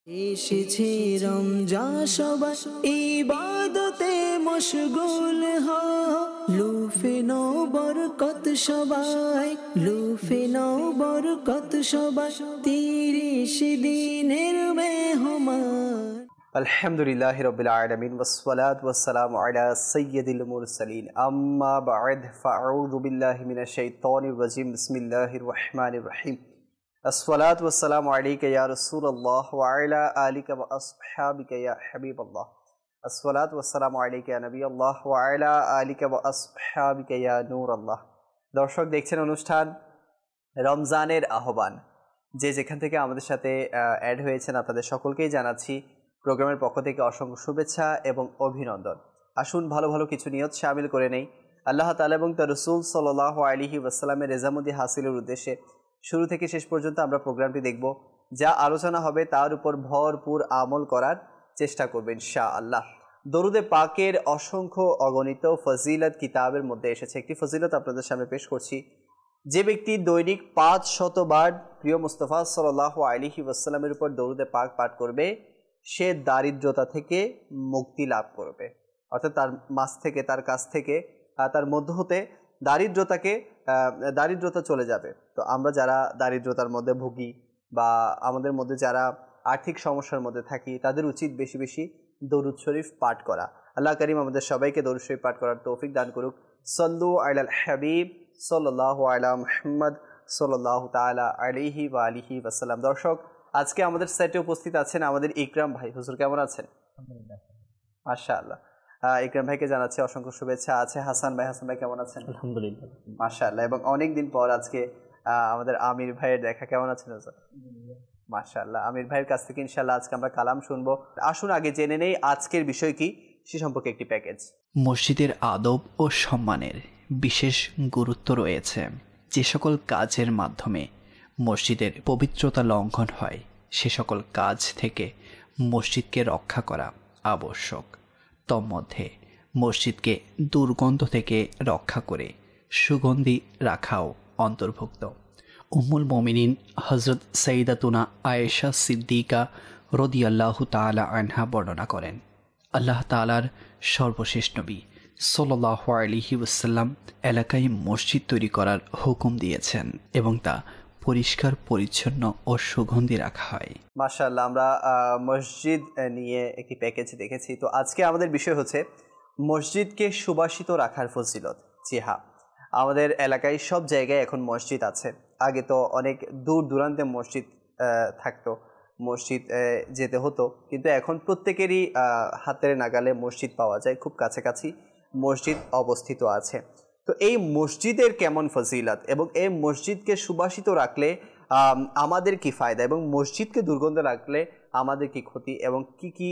এসেছে রমজান, সবাই ইবাদতে মশগুল হও, লুফে নাও বরকত সবাই, লুফে নাও বরকত সবাই, 30 দিনের মেহমান। আলহামদুলিল্লাহি রাব্বিল আলামিন ওয়াসসালাতু ওয়াসসালামু আলা সাইয়্যিদিল মুরসালিন আম্মা বা'দ ফাআউযু বিল্লাহি মিনাশ শাইতানির রাজিম বিসমিল্লাহির রহমানির রহিম আসসালাতু ওয়াসসালামু আলাইকা ইয়া রাসূলুল্লাহ ওয়া আলা আলিকা ওয়া আসহাবিকা ইয়া হাবিবাল্লাহ আসসালাতু ওয়াসসালামু আলাইকা ইয়া নবিয়াল্লাহ ওয়া আলা আলিকা ওয়া আসহাবিকা ইয়া নূরাল্লাহ। দর্শক, দেখছেন অনুষ্ঠান রমজানের আহ্বান। যে যেখান থেকে আমাদের সাথে অ্যাড হয়েছেন আপনাদের সকলকেই জানাচ্ছি প্রোগ্রামের পক্ষ থেকে অসংখ্য শুভেচ্ছা এবং অভিনন্দন। আসুন ভালো ভালো কিছু নিয়ত শামিল করে নেই আল্লাহ তাআলা এবং তার রাসূল সাল্লাল্লাহু আলাইহি ওয়াসাল্লামের রেজামন্দি হাসিলের উদ্দেশ্যে। শুরু থেকে শেষ পর্যন্ত আমরা প্রোগ্রামটি দেখব, যা আলোচনা হবে তার উপর ভরপুর আমল করার চেষ্টা করবেন ইনশাআল্লাহ। দরুদে পাকের অসংখ্য অগণিত ফজিলত কিতাবের মধ্যে এসেছে একটি ফজিলত আপনাদের সামনে পেশ করছি। যে ব্যক্তি দৈনিক 500 বার প্রিয় মুস্তাফা সাল্লাল্লাহু আলাইহি ওয়াসাল্লামের উপর দরুদে পাক পাঠ করবে, সে দারিদ্রতা থেকে মুক্তি লাভ করবে। অর্থাৎ তার মাঝ থেকে, তার কাছ থেকে, তার মধ্য হতে দারিদ্রতা চলে যাবে। তো আমরা যারা দারিদ্রতার মধ্যে ভুগি বা আমাদের মধ্যে যারা আর্থিক সমস্যার মধ্যে থাকি, তাদের উচিত বেশি বেশি দরুদ শরীফ পাঠ করা। আল্লাহ করিম আমাদের সবাইকে দরুদ শরীফ পাঠ করার তৌফিক দান করুক। সল্লু আলাল হাবিব সাল্লাল্লাহু আলা মুহাম্মদ সাল্লাল্লাহু তাআলা আলাইহি ওয়া আলিহি ওয়াসাল্লাম। দর্শক, আজকে আমাদের সেটে উপস্থিত আছেন আমাদের ইকরাম ভাই। হুজুর কেমন আছেন? মাশাআল্লাহ। ইকরাম ভাইকে জানাচ্ছি অসংখ্য শুভেচ্ছা। আছে হাসান ভাই। হাসান ভাই কেমন আছেন? আলহামদুলিল্লাহ মাশাআল্লাহ। এবং অনেক দিন পর আজকে আমাদের আমির ভাইয়ের দেখা। কেমন আছেন হুজুর? মাশাআল্লাহ। আমির ভাইয়ের কাছ থেকে ইনশাআল্লাহ আজকে আমরা কালাম শুনবো। আসুন আগে জেনে নেই আজকের বিষয় কি, সে সম্পর্কে একটি প্যাকেজ। মসজিদের আদব ও সম্মানের বিশেষ গুরুত্ব রয়েছে। যে সকল কাজের মাধ্যমে মসজিদের পবিত্রতা লঙ্ঘন হয়, সে সকল কাজ থেকে মসজিদকে রক্ষা করা আবশ্যক। তন্মধ্যে মসজিদকে দুর্গন্ধ থেকে রক্ষা করে সুগন্ধি রাখাও অন্তর্ভুক্ত। উম্মুল মুমিনিন হযরত সাইয়্যিদাতুনা আয়েশা সিদ্দিকা রাদিয়াল্লাহু তাআলা আনহা বর্ণনা করেন, আল্লাহ তাআলার সর্বশেষ নবী সাল্লাল্লাহু আলাইহি ওয়াসাল্লাম এলাকায় মসজিদ তৈরি করার হুকুম দিয়েছেন এবং তা পরিষ্কার পরিচ্ছন্ন ও সুগন্ধি রাখা হয়। মাশাআল্লাহ। আমরা মসজিদ নিয়ে একটি প্যাকেজ দেখেছি। তো আজকে আমাদের বিষয় হচ্ছে মসজিদকে সুবাসিত রাখার ফজিলত। জি হ্যাঁ, আমাদের এলাকায় সব জায়গায় এখন মসজিদ আছে। আগে তো অনেক দূর দূরান্তে মসজিদ থাকতো, মসজিদ যেতে হতো, কিন্তু এখন প্রত্যেকেরই হাতের নাগালে মসজিদ পাওয়া যায়, খুব কাছাকাছি মসজিদ অবস্থিত আছে। তো এই মসজিদের কেমন ফজিলত এবং এই মসজিদকে সুবাসিত রাখলে আমাদের কি ফায়দা এবং মসজিদকে দুর্গন্ধ রাখলে আমাদের কি ক্ষতি এবং কি কি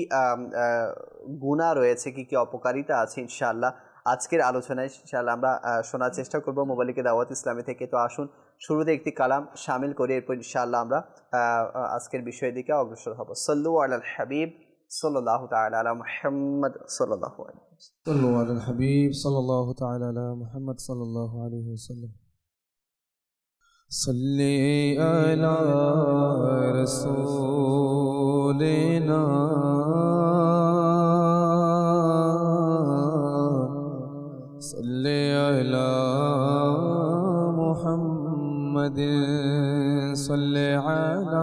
গুনাহ রয়েছে, কি কি অপকারিতা আছে, ইনশাআল্লাহ আজকের আলোচনায় ইনশাআল্লাহ আমরা শোনার চেষ্টা করব মোবালিকে দাওয়াত ইসলামী থেকে। তো আসুন শুরুতে একটি কালাম শামিল করে এরপর ইনশাআল্লাহ আমরা আজকের বিষয়ের দিকে অগ্রসর হব। সাল্লু আলাল হাবিব সাল্লাল্লাহু তাআলা আলা মুহাম্মদ সাল্লাল্লাহু আলাইহি ওয়াসাল্লাম। صلوا على الحبيب صلى الله تعالى على محمد صلى الله عليه وسلم. صلي على رسولنا صلي على محمد صلي على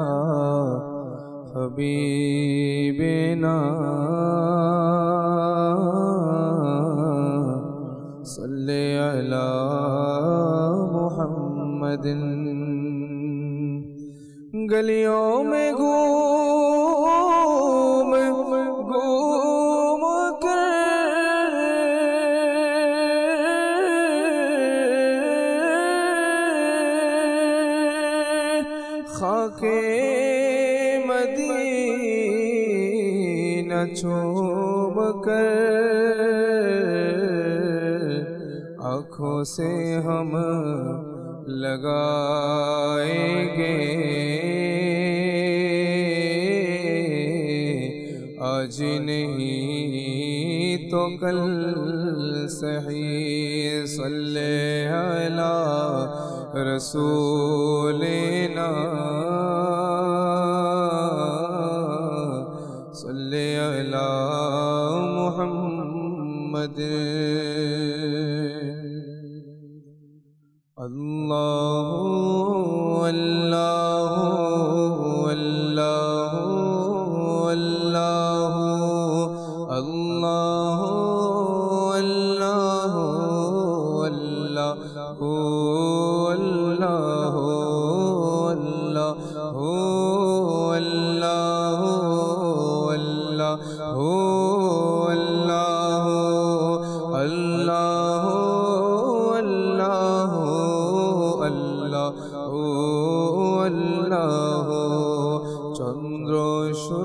حبيبنا صلي على محمد. گلیوں میں گھوم گھوم کر خاک مدینہ چوم کر آنکھوں سے ہم لگائیں گے آج نہیں تو کل صحیح. صلی علی رسولنا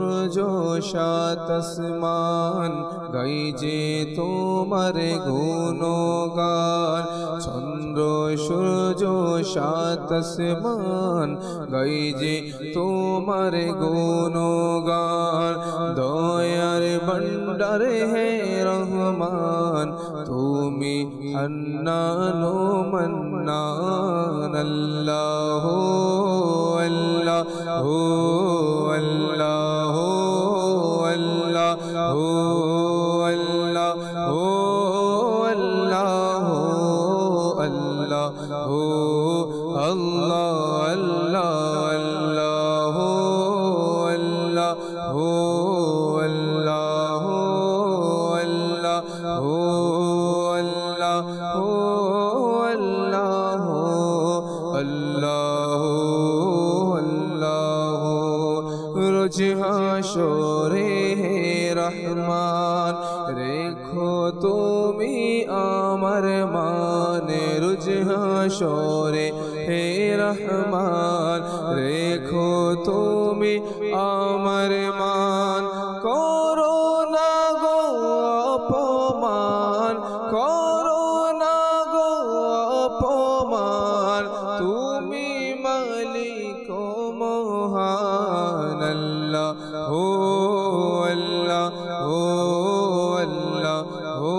সূর্য সাত আসমান গাই যে তোমার গুণগান চন্দ্র সূর্য সাত আসমান গাই যে তোমার গুণগান দয়ার ভণ্ডার হে রহমান তুমি হান্নান ও মান্নান আল্লাহ আল্লাহ আল্লাহ আল্লাহ আল্লাহ আল্লাহ আল্লাহ আল্লাহ আল্লাহ রোজ হাসরে হে রহমান রেখো তুমি আমার মানে রোজ হাসরে হে রহমান রেখো তুমি আমার মান করো না গো অপমান করো না গো অপমান তুমি মালিক মহান আল্লাহ ও আল্লাহ ও আল্লাহ ও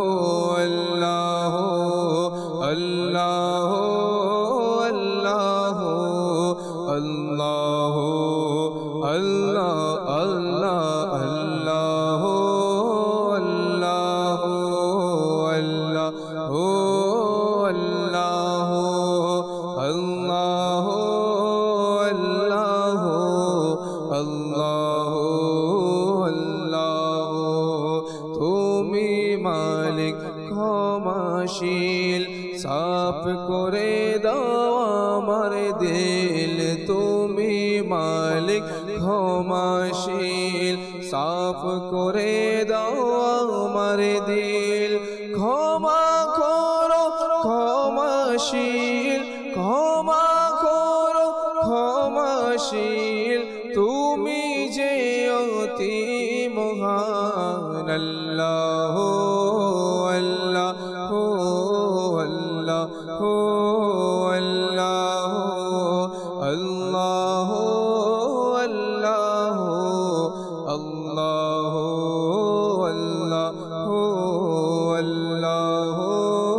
আল্লাহ আল্লাহ আল্লাহ আল্লাহ আল্লাহ আল্লাহ আল্লাহ আল্লাহ আল্লাহ আল্লাহ আল্লাহ আল্লাহ তুমি মালিক ক্ষমাশীল সাফ করে দাও আমার দিল তুমি মালিক ক্ষমাশীল সাফ করে দাও আমার দিল ক্ষমা করো ক্ষমাশীল ক্ষমা করো ক্ষমাশীল তুমি যে অতি মহান আল্লাহ আল্লাহ আল্লাহ আল্লাহ আল্লাহ আল্লাহ আল্লাহ আল্লাহ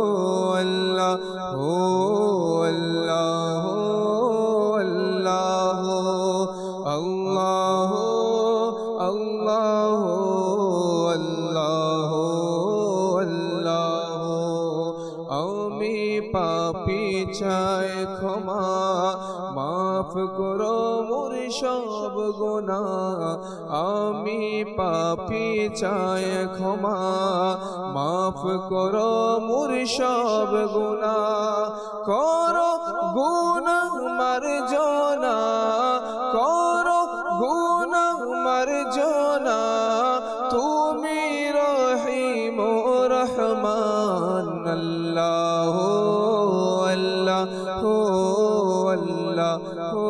আল্লাহ আল্লাহ আল্লাহ আল্লাহ আমি পাপী চাই ক্ষমা মাফ করো মোর সব গুনাহ আমি পাপী চাই ক্ষমা মাফ করো মোর সব গুনাহ করো গুনাহ মার্জনা করো গুনাহ মার্জনা তুমি রহিম রহমান আল্লাহ আল্লাহ আল্লাহ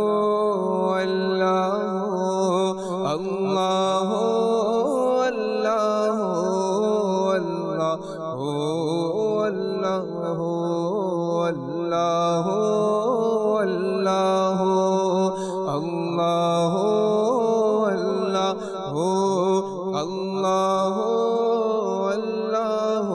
আল্লাহ আল্লাহ আল্লাহ আল্লাহ আল্লাহ আল্লাহ আল্লাহ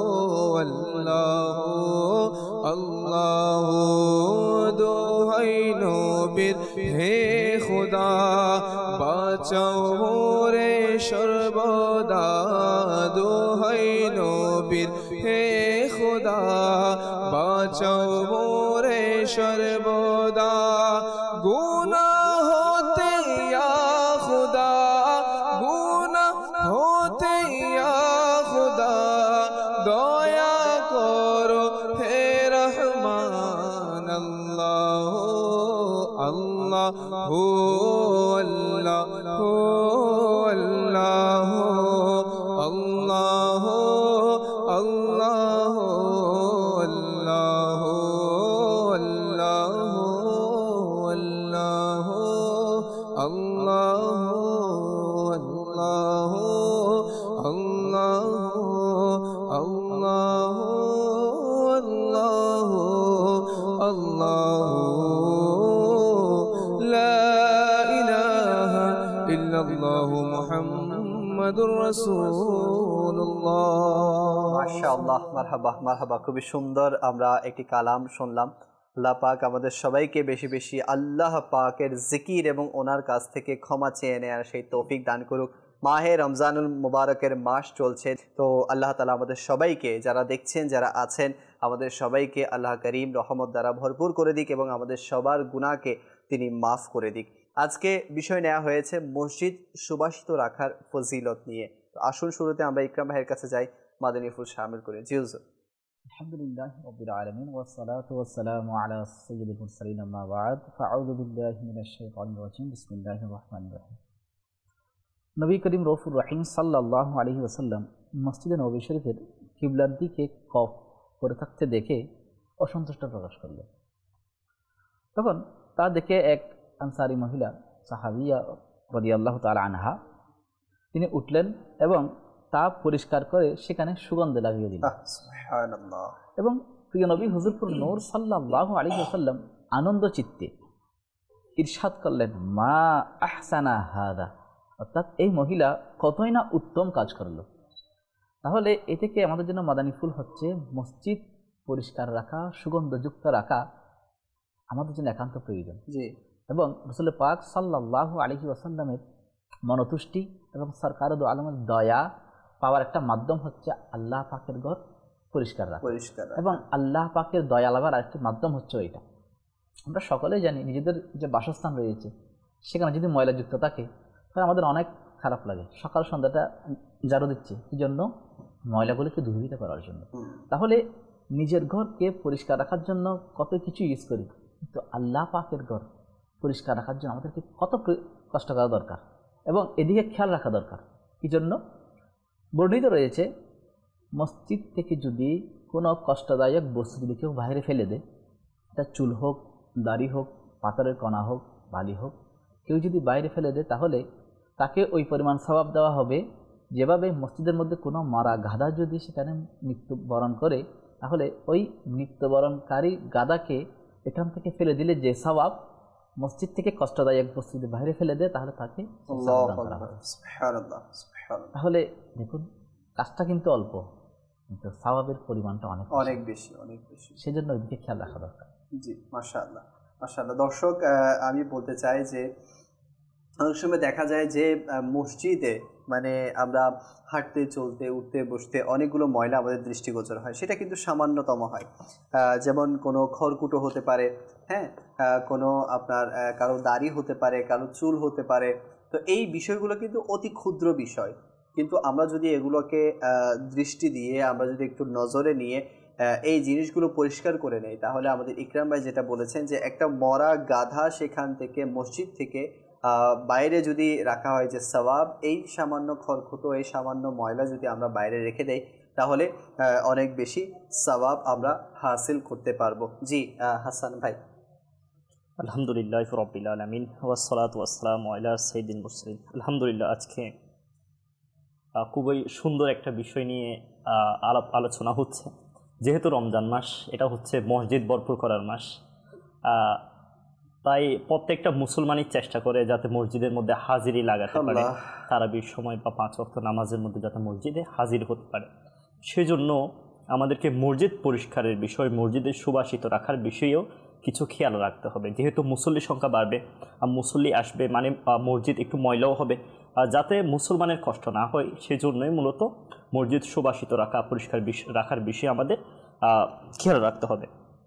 আল্লাহ দোহাই নবীর হে খুদা বাঁচাও মোরে সর্বদা দোহাই নবীর হে খুদা বাঁচাও মোরে সর্বদা গুনাহ হতে ইয়া খুদা গুনাহ হতে ইয়া খুদা দয়া করো হে রহমান আল্লাহ আল্লাহ আল্লাহ আল্লাহ আল্লাহ আল্লাহ আল্লাহ আল্লাহ আল্লাহ আল্লাহ মুহাম্মাদুর রাসূলুল্লাহ। মাশাআল্লাহ, মারহাবা মারহাবা, খুবই সুন্দর আমরা একটি কালাম শুনলাম। আল্লাহ পাক আমাদের সবাইকে বেশি বেশি আল্লাহ পাকের জিকির এবং ওনার কাছ থেকে ক্ষমা চেয়ে নেওয়ার সেই তৌফিক দান করুক। মাহে রমজানুল মুবারকের মাস চলছে, তো আল্লাহ তাআলা আমাদের সবাইকে, যারা দেখছেন যারা আছেন, আমাদের সবাইকে আল্লাহ করিম রহমত দ্বারা ভরপুর করে দিক এবং আমাদের সবার গুনাহকে তিনি মাফ করে দিক। আজকে বিষয় নেওয়া হয়েছে মসজিদ সুবাসিত রাখার ফজিলত নিয়ে। তো আসুন শুরুতে আমরা ইকরাম ভাইয়ের কাছে যাই, মাদানী ফুল শামিল করে। জি হুজুর। আলহামদুলিল্লাহ রাব্বিল আলামিন ওয়াসসালাতু ওয়াসসালামু আলা সাইয়্যিদিল মুরসালিন আম্মা বা'দ ফাআউযু বিল্লাহি মিনাশ শাইতানির রাজিম বিসমিল্লাহির রহমানির রহিম। নবী করিম রউফুর রহিম সাল্লাল্লাহু আলাইহি ওয়াসাল্লাম মসজিদে নববী শরীফের কিবলার দিকে কফ করে থাকতে দেখে অসন্তুষ্ট প্রকাশ করলেন। তখন তা দেখে এক আনসারী মহিলা সাহাবিয়া রাদিয়াল্লাহু তাআলা আনহা তিনি উঠলেন এবং তা পরিষ্কার করে সেখানে সুগন্ধ লাগিয়ে দিলেন। সুবহানাল্লাহ। এবং প্রিয় নবী হুজুরপুর নূর সাল্লাল্লাহু আলাইহি ওয়াসাল্লাম আনন্দ চিত্তে ইরশাদ করলেন, মা আহসানা হাদা, অর্থাৎ এই মহিলা কতই না উত্তম কাজ করলো। তাহলে এ থেকে আমাদের জন্য মাদানী ফুল হচ্ছে মসজিদ পরিষ্কার রাখা, সুগন্ধযুক্ত রাখা আমাদের জন্য একান্ত প্রয়োজন। জি। এবং রাসূল পাক সাল্লাল্লাহু আলাইহি ওয়াসাল্লামের মনতুষ্টি এবং সরকার দু আলমের দয়া পাওয়ার একটা মাধ্যম হচ্ছে আল্লাহ পাকের ঘর পরিষ্কার রাখা। এবং আল্লাহ পাকের দয়া লাভার আরেকটি মাধ্যম হচ্ছে ওইটা। আমরা সকলেই জানি নিজেদের যে বাসস্থান রয়েছে সেখানে যদি ময়লাযুক্ত থাকে তাহলে আমাদের অনেক খারাপ লাগে। সকাল সন্ধ্যাটা ঝাড়ু দিচ্ছি কি জন্য? ময়লাগুলোকে দূরীভূত করার জন্য। তাহলে নিজের ঘরকে পরিষ্কার রাখার জন্য কত কিছু ইউজ করি, কিন্তু আল্লাহ পাকের ঘর পরিষ্কার রাখার জন্য আমাদেরকে কত কষ্ট করা দরকার এবং এদিকে খেয়াল রাখা দরকার। কি জন্য? বর্ণিত রয়েছে মসজিদ থেকে যদি কোনো কষ্টদায়ক বস্তু যদি কেউ বাইরে ফেলে দেয়, এটা চুল হোক, দাড়ি হোক, পাথরের কণা হোক, বালি হোক, কেউ যদি বাইরে ফেলে দেয় তাহলে তাকে ওই পরিমাণ সওয়াব দেওয়া হবে যেভাবে মসজিদের মধ্যে কোনো মারা গাধা যদি সেখানে মৃত্যুবরণ করে তাহলে ওই মৃত্যুবরণকারী গাধাকে এখান থেকে ফেলে দিলে যে সওয়াব, মসজিদ থেকে কষ্টদায়ক বস্তু যদি বাইরে ফেলে দেয় তাহলে তাকে তাহলে দেখুন কাজটা কিন্তু অল্প কিন্তু সওয়াবের পরিমাণটা অনেক অনেক বেশি অনেক বেশি। সেজন্য ওইদিকে খেয়াল রাখা দরকার। জি, মাশাআল্লাহ মাশাআল্লাহ। দর্শক, আমি বলতে চাই যে অনেক সময় দেখা যায় যে মসজিদে মানে আমরা হাঁটতে চলতে উঠতে বসতে অনেকগুলো ময়লা আমাদের দৃষ্টিগোচর হয়, সেটা কিন্তু সামান্যতম হয়। যেমন কোনো খড়কুটো হতে পারে, হ্যাঁ, কোনো আপনার কারো দাড়ি হতে পারে, কারো চুল হতে পারে। তো এই বিষয়গুলো কিন্তু অতি ক্ষুদ্র বিষয়, কিন্তু আমরা যদি এগুলোকে দৃষ্টি দিয়ে আমরা যদি একটু নজরে নিয়ে এই জিনিসগুলো পরিষ্কার করে নেই তাহলে আমাদের ইকরাম ভাই যেটা বলেছেন যে একটা মরা গাধা সেখান থেকে মসজিদ থেকে বাইরে যদি রাখা হয় যে সওয়াব, এই সামান্য খড়কুটো এই সামান্য ময়লা যদি আমরা বাইরে রেখে দেই তাহলে অনেক বেশি সওয়াব আমরা হাসিল করতে পারবো। জি হাসান ভাই। আলহামদুলিল্লাহ রাব্বিল আলামিন ওয়াসসালাতু ওয়াসসালামু আলা সাইয়্যিদিল মুরসালিন। আলহামদুলিল্লাহ, আজকে খুবই সুন্দর একটা বিষয় নিয়ে আলোচনা হচ্ছে। যেহেতু রমজান মাস, এটা হচ্ছে মসজিদ ভরপুর করার মাস, তাই প্রত্যেকটা মুসলমানই চেষ্টা করে যাতে মসজিদের মধ্যে হাজিরি লাগাতে পারে, তারাবির সময় বা 5 ওয়াক্ত নামাজের মধ্যে যাতে মসজিদে হাজির হতে পারে। সেজন্য আমাদেরকে মসজিদ পরিষ্কারের বিষয়, মসজিদের সুবাসিত রাখার বিষয়েও কিছু খেয়াল রাখতে হবে। যেহেতু মুসল্লির সংখ্যা বাড়বে, মুসল্লি আসবে, মানে মসজিদ একটু ময়লাও হবে, যাতে মুসলমানের কষ্ট না হয় সেজন্যই মূলত মসজিদ সুবাসিত রাখা, পরিষ্কার রাখার বিষয়ে আমাদের খেয়াল রাখতে হবে।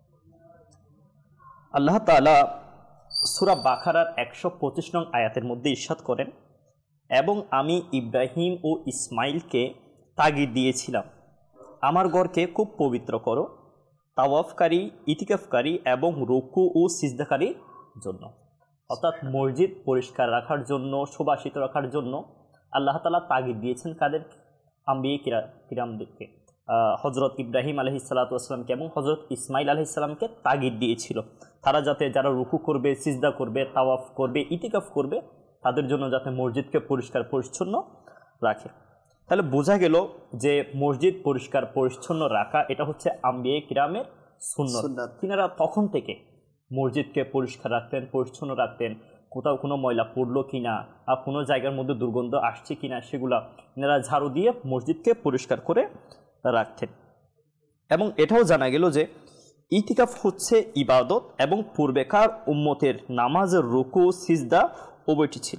আল্লাহ তাআলা সূরা বাকারার 125 নং আয়াতের মধ্যে ইরশাদ করেন, এবং আমি ইব্রাহিম ও ইসমাইলকে তাগিদ দিয়েছিলাম আমার ঘরকে খুব পবিত্র করো, তাওয়াফকারী, ইতিকাফকারী এবং রুকু ও সিজদাকারীর জন্য। অর্থাৎ মসজিদ পরিষ্কার রাখার জন্য, সুবাসিত রাখার জন্য আল্লাহ তাআলা তাগিদ দিয়েছেন কাদের? আম্বিয়া কিরামদেরকে। হজরত ইব্রাহিম আলাইহিসসালাতু ওয়াসসালামকে এবং হজরত ইসমাইল আলাইহিসসালামকে তাগিদ দিয়েছিল তারা যাতে যারা রুকু করবে, সিজদা করবে, তাওয়াফ করবে, ইতিকাফ করবে, তাদের জন্য যাতে মসজিদকে পরিষ্কার পরিচ্ছন্ন রাখে। তাহলে বোঝা গেল যে মসজিদ পরিষ্কার পরিচ্ছন্ন রাখা এটা হচ্ছে আম্বিয়া কিরামের সুন্নাত। তিনারা তখন থেকে মসজিদকে পরিষ্কার রাখতেন, পরিচ্ছন্ন রাখতেন, কোথাও কোনো ময়লা পড়লো কিনা আর কোনো জায়গার মধ্যে দুর্গন্ধ আসছে কিনা সেগুলা এনারা ঝাড়ু দিয়ে মসজিদকে পরিষ্কার করে রাখতেন। এবং এটাও জানা গেল যে ইতিকাফ হচ্ছে ইবাদত এবং পূর্বেকার উম্মতের নামাজের রুকু সিজদা উভয়টি ছিল।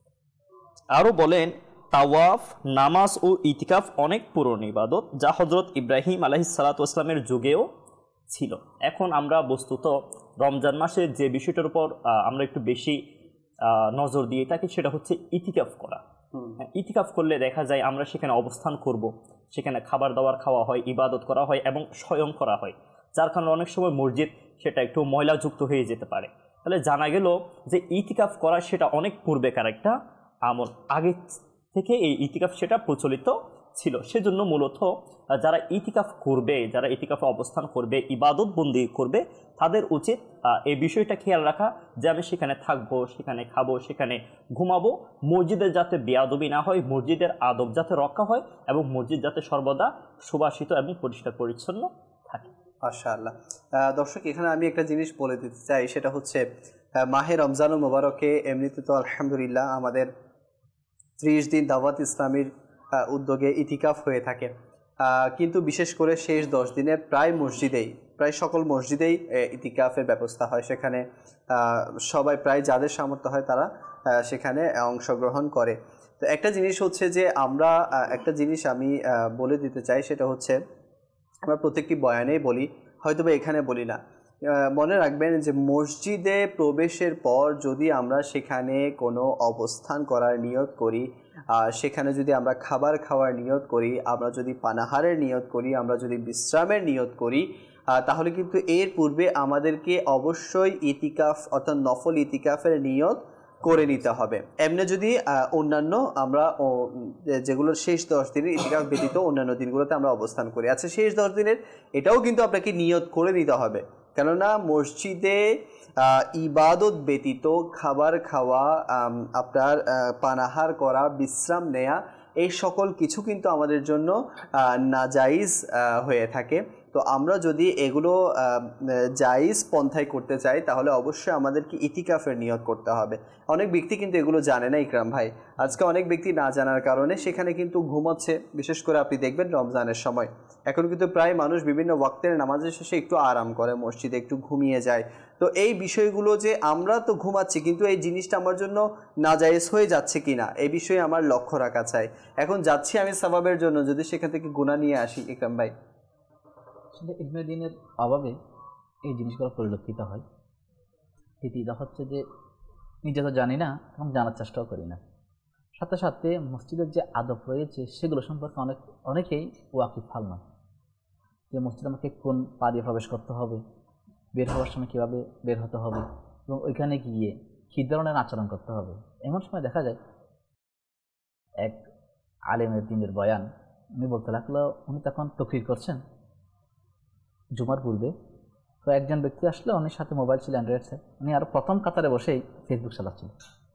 আরও বলেন তাওয়াফ, নামাজ ও ইতিকাফ অনেক পুরনো ইবাদত, যা হজরত ইব্রাহিম আলাইহিসসালাতু ওয়াসসালামের যুগেও ছিল। এখন আমরা বস্তুত রমজান মাসে যে বিষয়টার উপর আমরা একটু বেশি নজর দিয়ে থাকি সেটা হচ্ছে ইতিকাফ করা। ইতিকাফ করলে দেখা যায় আমরা সেখানে অবস্থান করব, সেখানে খাবার দাবার খাওয়া হয়, ইবাদত করা হয় এবং স্বয়ং করা হয়, যার কারণে অনেক সময় মসজিদ সেটা একটু ময়লাযুক্ত হয়ে যেতে পারে। তাহলে জানা গেল যে ইতিকাফ করা সেটা অনেক পূর্বেকার একটা আমল, আগে থেকে এই ইতিকাফ সেটা প্রচলিত ছিল। সেজন্য মূলত যারা ইতিকাফ করবে, যারা ইতিকাফে অবস্থান করবে, ইবাদত বন্দি করবে, তাদের উচিত এই বিষয়টা খেয়াল রাখা যে আমি সেখানে থাকবো, সেখানে খাবো, সেখানে ঘুমাবো, মসজিদের যাতে বেয়াদবি না হয়, মসজিদের আদব যাতে রক্ষা হয় এবং মসজিদ যাতে সর্বদা সুবাসিত এবং পরিষ্কার পরিচ্ছন্ন থাকে। মাশাআল্লাহ। দর্শক, এখানে আমি একটা জিনিস বলে দিতে চাই, সেটা হচ্ছে মাহে রমজানুল মোবারকে এমনিতে তো আলহামদুলিল্লাহ আমাদের 30 দিন দাওয়াত ইসলামীর উদ্যোগে ইতিকাফ হয়ে থাকে, কিন্তু বিশেষ করে শেষ 10 দিনে প্রায় সকল মসজিদেই ইতিকাফের ব্যবস্থা হয়। সেখানে সবাই প্রায় যাদের সামর্থ্য হয় তারা সেখানে অংশগ্রহণ করে। তো একটা জিনিস হচ্ছে যে একটা জিনিস আমি বলে দিতে চাই, সেটা হচ্ছে আমরা প্রত্যেকটি বয়ানেই বলি, হয়তোবা এখানে বলি না। মনে রাখবেন যে মসজিদে প্রবেশের পর যদি আমরা সেখানে কোনো অবস্থান করার নিয়ত করি, সেখানে যদি আমরা খাবার খাওয়ার নিয়ত করি, আমরা যদি পানাহারের নিয়ত করি, আমরা যদি বিশ্রামের নিয়ত করি, তাহলে কিন্তু এর পূর্বে আমাদেরকে অবশ্যই ইতিকাফ অর্থাৎ নফল ইতিকাফের নিয়ত করে নিতে হবে। এমনি যদি অন্যান্য আমরা যেগুলোর শেষ 10 দিনের ইতিকাফ ব্যতীত অন্যান্য দিনগুলোতে আমরা অবস্থান করি, আচ্ছা শেষ 10 দিনের এটাও কিন্তু আপনাকে নিয়ত করে নিতে হবে, কেননা মসজিদে ইবাদত ব্যতীত খাবার খাওয়া, আপনার পানাহার করা, বিশ্রাম নেয়া, এই সকল কিছু কিন্তু আমাদের জন্য নাজাইজ হয়ে থাকে। তো আমরা যদি এগুলো জায়েজ পন্থায় করতে চাই তাহলে অবশ্যই আমাদেরকে ইতিকাফের নিয়ত করতে হবে। অনেক ব্যক্তি কিন্তু এগুলো জানে না ইকরাম ভাই, আজকে অনেক ব্যক্তি না জানার কারণে সেখানে কিন্তু ঘুমাচ্ছে। বিশেষ করে আপনি দেখবেন রমজানের সময় এখন কিন্তু প্রায় মানুষ বিভিন্ন ওয়াক্তের নামাজের শেষে একটু আরাম করে, মসজিদে একটু ঘুমিয়ে যায়। তো এই বিষয়গুলো যে আমরা তো ঘুমাচ্ছি, কিন্তু এই জিনিসটা আমার জন্য নাজায়েজ হয়ে যাচ্ছে কিনা এই বিষয়ে আমার লক্ষ্য রাখা চাই। এখন যাচ্ছি আমি সওয়াবের জন্য, যদি সেখান থেকে গুনাহ নিয়ে আসি ইকরাম ভাই, আসলে ইলমে দ্বীনের অভাবে এই জিনিসগুলো পরিলক্ষিত হয়। দ্বিতীয়টা হচ্ছে যে নিজে তো জানি না এবং জানার চেষ্টাও করি না, সাথে সাথে মসজিদের যে আদব রয়েছে সেগুলো সম্পর্কে অনেকেই ওয়াকিফাল নয়, যে মসজিদে আমাকে কোন পা দিয়ে প্রবেশ করতে হবে, বের হওয়ার সময় কীভাবে বের হতে হবে এবং ওইখানে গিয়ে কী ধরনের আচরণ করতে হবে। এমন সময় দেখা যায় এক আলেমের দিনের বয়ান উনি বলতে লাগলো, উনি তখন তকরির করছেন জুমার পূর্বে। তো একজন ব্যক্তি আসলে, উনির সাথে মোবাইল ছিল অ্যান্ড্রয়েড সেট, উনি আরও প্রথম কাতারে বসেই ফেসবুক চালাচ্ছেন।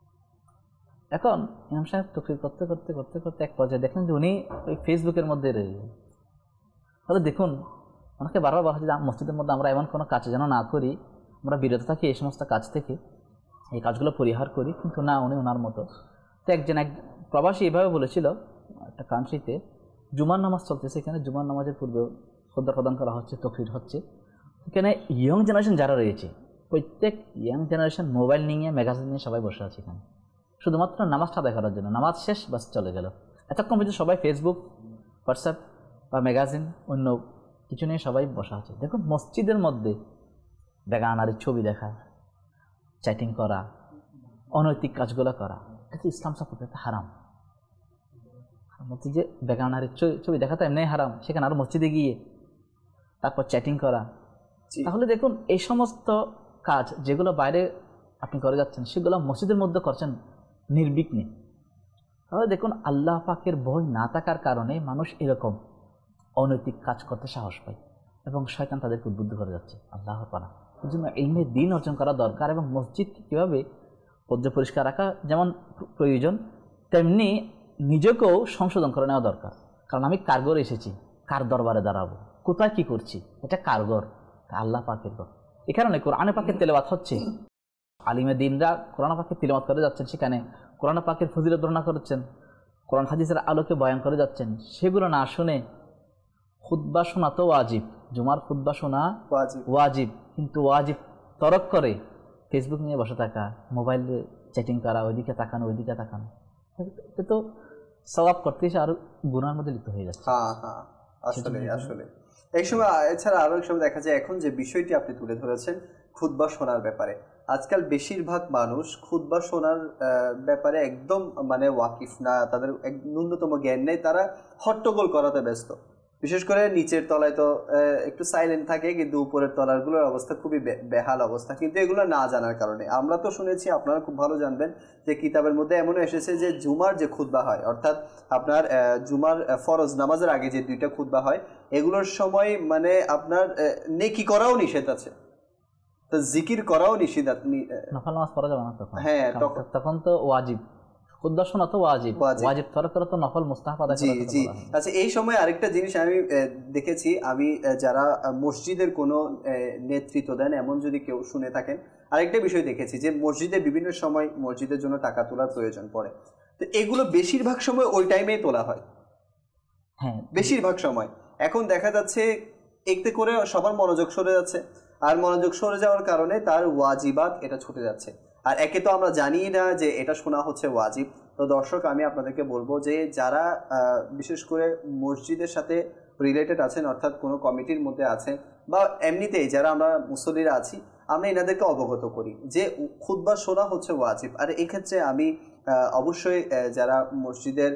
এখন ইমাম সাহেব তকরির করতে করতে করতে করতে এক পর্যায়ে দেখলেন যে উনি ওই ফেসবুকের মধ্যে রয়ে গেলেন। তাহলে দেখুন, ওনাকে বারবার বলা হচ্ছে যে মসজিদের মধ্যে আমরা এমন কোনো কাজ যেন না করি, আমরা বিরত থাকি এই সমস্ত কাজ থেকে, এই কাজগুলো পরিহার করি, কিন্তু না, উনি ওনার মতো। তো এক প্রবাসী এভাবে বলেছিল একটা কান্ট্রিতে জুমার নামাজ চলতেছে, এখানে জুমার নামাজের পূর্বে শ্রদ্ধা প্রদান করা হচ্ছে, তকরির হচ্ছে। এখানে ইয়ং জেনারেশন যারা রয়েছে, প্রত্যেক ইয়ং জেনারেশন মোবাইল নিয়ে, ম্যাগাজিন নিয়ে সবাই বসে আছে এখানে, শুধুমাত্র নামাজটা আদায় করার জন্য। নামাজ শেষ, বাস চলে গেল। এতক্ষণ পর্যন্ত সবাই ফেসবুক, হোয়াটসঅ্যাপ বা ম্যাগাজিন অন্য কিছু নিয়ে সবাই বসা আছে। দেখুন, মসজিদের মধ্যে বেগানারির ছবি দেখা, চ্যাটিং করা, অনৈতিক কাজগুলো করা, এটা ইসলাম সাপোর্ট, এটা হারাম। মসজিদে বেগানারির ছবি দেখা তো এমনি হারাম, সেখানে আরও মসজিদে গিয়ে তারপর চ্যাটিং করা। তাহলে দেখুন, এই সমস্ত কাজ যেগুলো বাইরে আপনি করে যাচ্ছেন সেগুলো মসজিদের মধ্যে করছেন নির্বিঘ্নে। তাহলে দেখুন, আল্লাহ পাকের ভয় না থাকার কারণে মানুষ এরকম অনৈতিক কাজ করতে সাহস পায় এবং শয়তান তাদেরকে উদ্বুদ্ধ করে যাচ্ছে আল্লাহর পানা। এই জন্য ইলমে দ্বীন অর্জন করা দরকার এবং মসজিদকে কীভাবে পরিষ্কার রাখা যেমন প্রয়োজন, তেমনি নিজেকেও সংশোধন করে নেওয়া দরকার। কারণ আমি কার ঘরে এসেছি, কার দরবারে দাঁড়াবো, কোথায় কি করছি, এটা কার ঘর? আল্লাহ পাকের ঘর। এ কারণে কোরআনে পাকের তেলাওয়াত হচ্ছে, আলিমে দিনরা কোরআন পাকের তিলাওয়াত করে যাচ্ছেন, সেখানে কোরআন পাকের ফজিলত বর্ণনা করছেন, কোরআন হাদিসের আলোকে বয়ান করে যাচ্ছেন, সেগুলো না শুনে খুতবা শোনা তো ওয়াজিব, জুমার খুতবা শোনা ওয়াজিব, কিন্তু ওয়াজিব তরক করে ফেসবুক নিয়ে বসে থাকা, মোবাইলে চ্যাটিং করা, ওইদিকে তাকানো ওইদিকে তাকানো, এটা তো সওয়াব করতে এসে আরো গুনার মধ্যে লিপ্ত হয়ে যাচ্ছে। আসলে এই সময় এছাড়া আরো এক সময় দেখা যায় এখন যে বিষয়টি আপনি তুলে ধরেছেন খুতবা শোনার ব্যাপারে, আজকাল বেশিরভাগ মানুষ খুতবা শোনার ব্যাপারে একদম মানে ওয়াকিফ না, তাদের ন্যূনতম জ্ঞান নেই, তারা হট্টগোল করাতে ব্যস্ত। বিশেষ করে নিচের তলায় তো একটু সাইলেন্ট থাকে, কিন্তু উপরের তলাগুলোর অবস্থা খুবই বেহাল অবস্থা, কিন্তু এগুলো না জানার কারণে। আমরা তো শুনেছি, আপনারা খুব ভালো জানবেন যে কিতাবের মধ্যে এমনও এসেছে যে জুমার যে খুতবা হয়, অর্থাৎ আপনার জুমার ফরজ নামাজের আগে যে 2টা খুতবা হয়, এগুলোর সময় মানে আপনার নেকি করাও নিষেধ আছে, তো জিকির করাও নিষেধ। নফল নামাজ পড়া যাবে না তখন, হ্যাঁ তখন তো ওয়াজিব, খুতবা শোনা তো ওয়াজিব, ওয়াজিব তরক করা তো নফল মুস্তাহাব আদায় করা। জি। আচ্ছা, এই সময় আরেকটা জিনিস আমি দেখেছি, আমি যারা মসজিদের কোনো নেতৃত্ব দেন এমন যদি কেউ শুনে থাকেন, আরেকটা বিষয় দেখেছি যে মসজিদে বিভিন্ন সময় মসজিদের জন্য টাকা তোলার প্রয়োজন পড়ে, তো এগুলো বেশিরভাগ সময় ওই টাইমেই তোলা হয়। হ্যাঁ, বেশিরভাগ সময়। এখন দেখা যাচ্ছে এতে করে সবার মনোযোগ সরে যাচ্ছে, আর মনোযোগ সরে যাওয়ার কারণে তার ওয়াজিবাত এটা ছুটে যাচ্ছে। আর একে তো আমরা জানি না যে এটা শোনা হচ্ছে ওয়াজিব। তো দর্শক, আমি আপনাদেরকে বলবো যে যারা বিশেষ করে মসজিদের সাথে রিলেটেড আছেন, অর্থাৎ কোনো কমিটির মধ্যে আছেন, বা এমনিতেই যারা আমরা মুসল্লিরা আছি, আমরা এনাদেরকে অবগত করি যে খুতবা শোনা হচ্ছে ওয়াজিব। আর এক্ষেত্রে আমি অবশ্যই যারা মসজিদের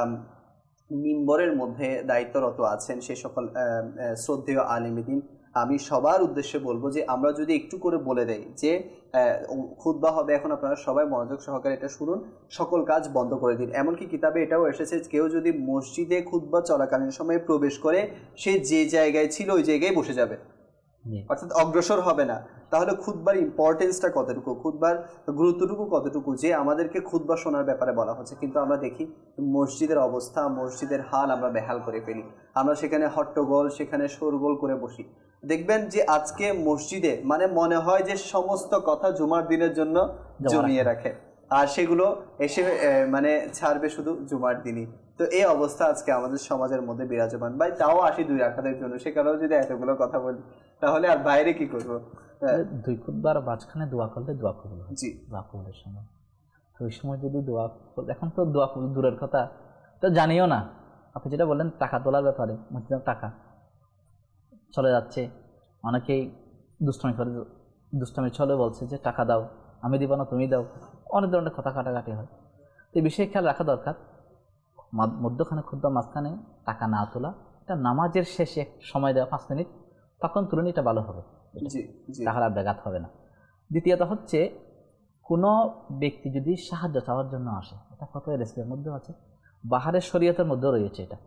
মিম্বরের মধ্যে দায়িত্বরত আছেন সেই সকল শ্রদ্ধেয় আলেমে দ্বীন, আমি সবার উদ্দেশ্যে বলবো যে আমরা যদি একটু করে বলে দেই যে খুতবা হবে, এখন আপনারা সবাই মনোযোগ সহকারে এটা শুনুন, সকল কাজ বন্ধ করে দিন। এমনকি কিতাবে এটাও এসেছে, কেউ যদি মসজিদে খুতবা চলাকালীন সময়ে প্রবেশ করে, সে যে জায়গায় ছিল ওই জায়গায় বসে যাবে, অর্থাৎ অগ্রসর হবে না। তাহলে খুতবার ইম্পর্টেন্সটা কতটুকু, খুতবার গুরুত্বটুকু কতটুকু, যে আমাদেরকে খুতবা শোনার ব্যাপারে বলা হচ্ছে। কিন্তু আমরা দেখি মসজিদের অবস্থা, মসজিদের হাল আমরা বেহাল করে ফেলি, আমরা সেখানে হট্টগোল, সেখানে শোরগোল করে বসি। দেখবেন যে আজকে মসজিদে মানে মনে হয় যে সমস্ত কথা জুমার দিনের জন্য জমিয়ে রাখে, আর সেগুলো এসে মানে ছাড়বে শুধু জুমার দিনই। তো এই অবস্থা আজকে আমাদের সমাজের মধ্যে বিরাজমান। ভাই তাও আসি 2 রাকাতের জন্য, সেখানেও যদি এতগুলো কথা বলি তাহলে আর বাইরে কি করবো? 2 খুতবার মাঝখানে দোয়া করলে দোয়া কবুল হয়। জি, দোয়া কবুলের সময়, তো ওই সময় যদি দোয়া, এখন তো দোয়া কবুল দূরের কথা, তো জানিও না। আপনি যেটা বললেন টাকা তোলার ব্যাপারে, মসজিদের টাকা চলে যাচ্ছে, অনেকেই দুষ্টামি চলে বলছে যে টাকা দাও, আমি দিব না তুমি দাও, অনেক ধরনের কথা কাটাকাটি হয়। তো এই বিষয়ে খেয়াল রাখা দরকার, মধ্যখানে খুতবা মাঝখানে টাকা না তোলা, এটা নামাজের শেষে সময় দেওয়া 5 মিনিট, তখন তুলনি এটা ভালো হবে, তাহলে আর ব্যাঘাত হবে না। দ্বিতীয়ত হচ্ছে, কোনো ব্যক্তি যদি সাহায্য চাওয়ার জন্য আসে, এটা কত রেসিপির মধ্যেও আছে, বাহারের শরীয়তের মধ্যেও রয়েছে এটা,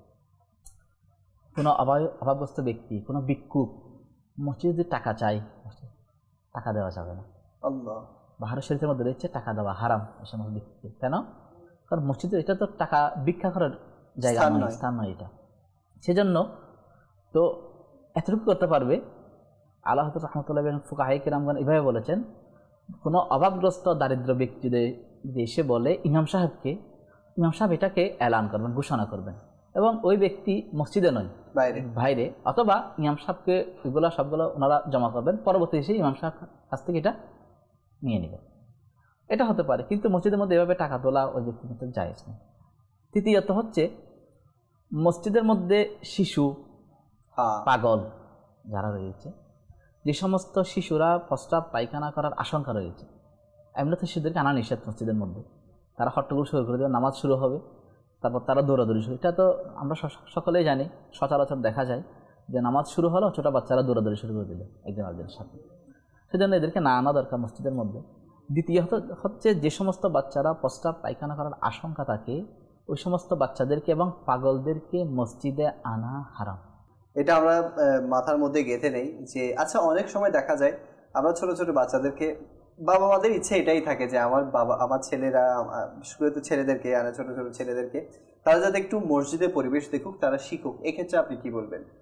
কোনো অভাবগ্রস্ত ব্যক্তি, কোনো ভিক্ষুক মসজিদে যদি টাকা চাই, টাকা দেওয়া যাবে না। বাহারের শরীয়তের মধ্যে রয়েছে টাকা দেওয়া হারাম এই সমস্ত ব্যক্তিকে। কেন? কারণ মসজিদে এটা তো টাকা ভিক্ষা করার জায়গা নয়, স্থান নয় এটা। সেজন্য তো এতটুকু করতে পারবে। আল্লাহ রহমতুল্লাহ ফুকাহায়ে কেরামগণ এভাবে বলেছেন, কোনো অভাবগ্রস্ত দারিদ্র ব্যক্তি যদি এসে বলে ইমাম সাহেবকে, ইমাম সাহেব এটাকে এলান করবেন, ঘোষণা করবেন, এবং ওই ব্যক্তি মসজিদে নয় বাইরে, অথবা ইমাম সাহেবকে এগুলো সবগুলো ওনারা জমা করবেন, পরবর্তী এসে ইমাম সাহেব কাছ থেকে এটা নিয়ে নেবেন, এটা হতে পারে। কিন্তু মসজিদের মধ্যে এভাবে টাকা তোলা ওই ব্যক্তির মধ্যে জায়েজ নেই। তৃতীয়ত হচ্ছে, মসজিদের মধ্যে শিশু, পাগল যারা রয়েছে, যে সমস্ত শিশুরা প্রস্রাব পায়খানা করার আশঙ্কা রয়েছে, এমনিতে শিশুদেরকে আনা নিষেধ মসজিদের মধ্যে। তারা হট্টগোল শুরু করে দেবে, নামাজ শুরু হবে, তারপর তারা দৌড়াদৌড়ি শুরু। এটা তো আমরা সকলেই জানি, সচরাচর দেখা যায় যে নামাজ শুরু হলো, ছোটো বাচ্চারা দৌড়াদৌড়ি শুরু করে দিল একজন আরেকজনের সাথে। সেজন্য এদেরকে না আনা দরকার মসজিদের মধ্যে। দ্বিতীয়ত হচ্ছে, যে সমস্ত বাচ্চারা প্রস্রাব পায়খানা করার আশঙ্কা থাকে, ওই সমস্ত বাচ্চাদেরকে এবং পাগলদেরকে মসজিদে আনা হারাম। এটা আমরা মাথার মধ্যে গেঁথে নেই যে আচ্ছা, অনেক সময় দেখা যায় আমরা ছোট ছোট বাচ্চাদেরকে, বাবা মাদের ইচ্ছে এটাই থাকে যে আমার ছেলেরা, বিশেষ করে তো ছেলেদেরকে আনা, ছোট ছোট ছেলেদেরকে, তারা যাতে একটু মসজিদের পরিবেশ দেখুক, তারা শিখুক। এক্ষেত্রে আপনি কি বলবেন?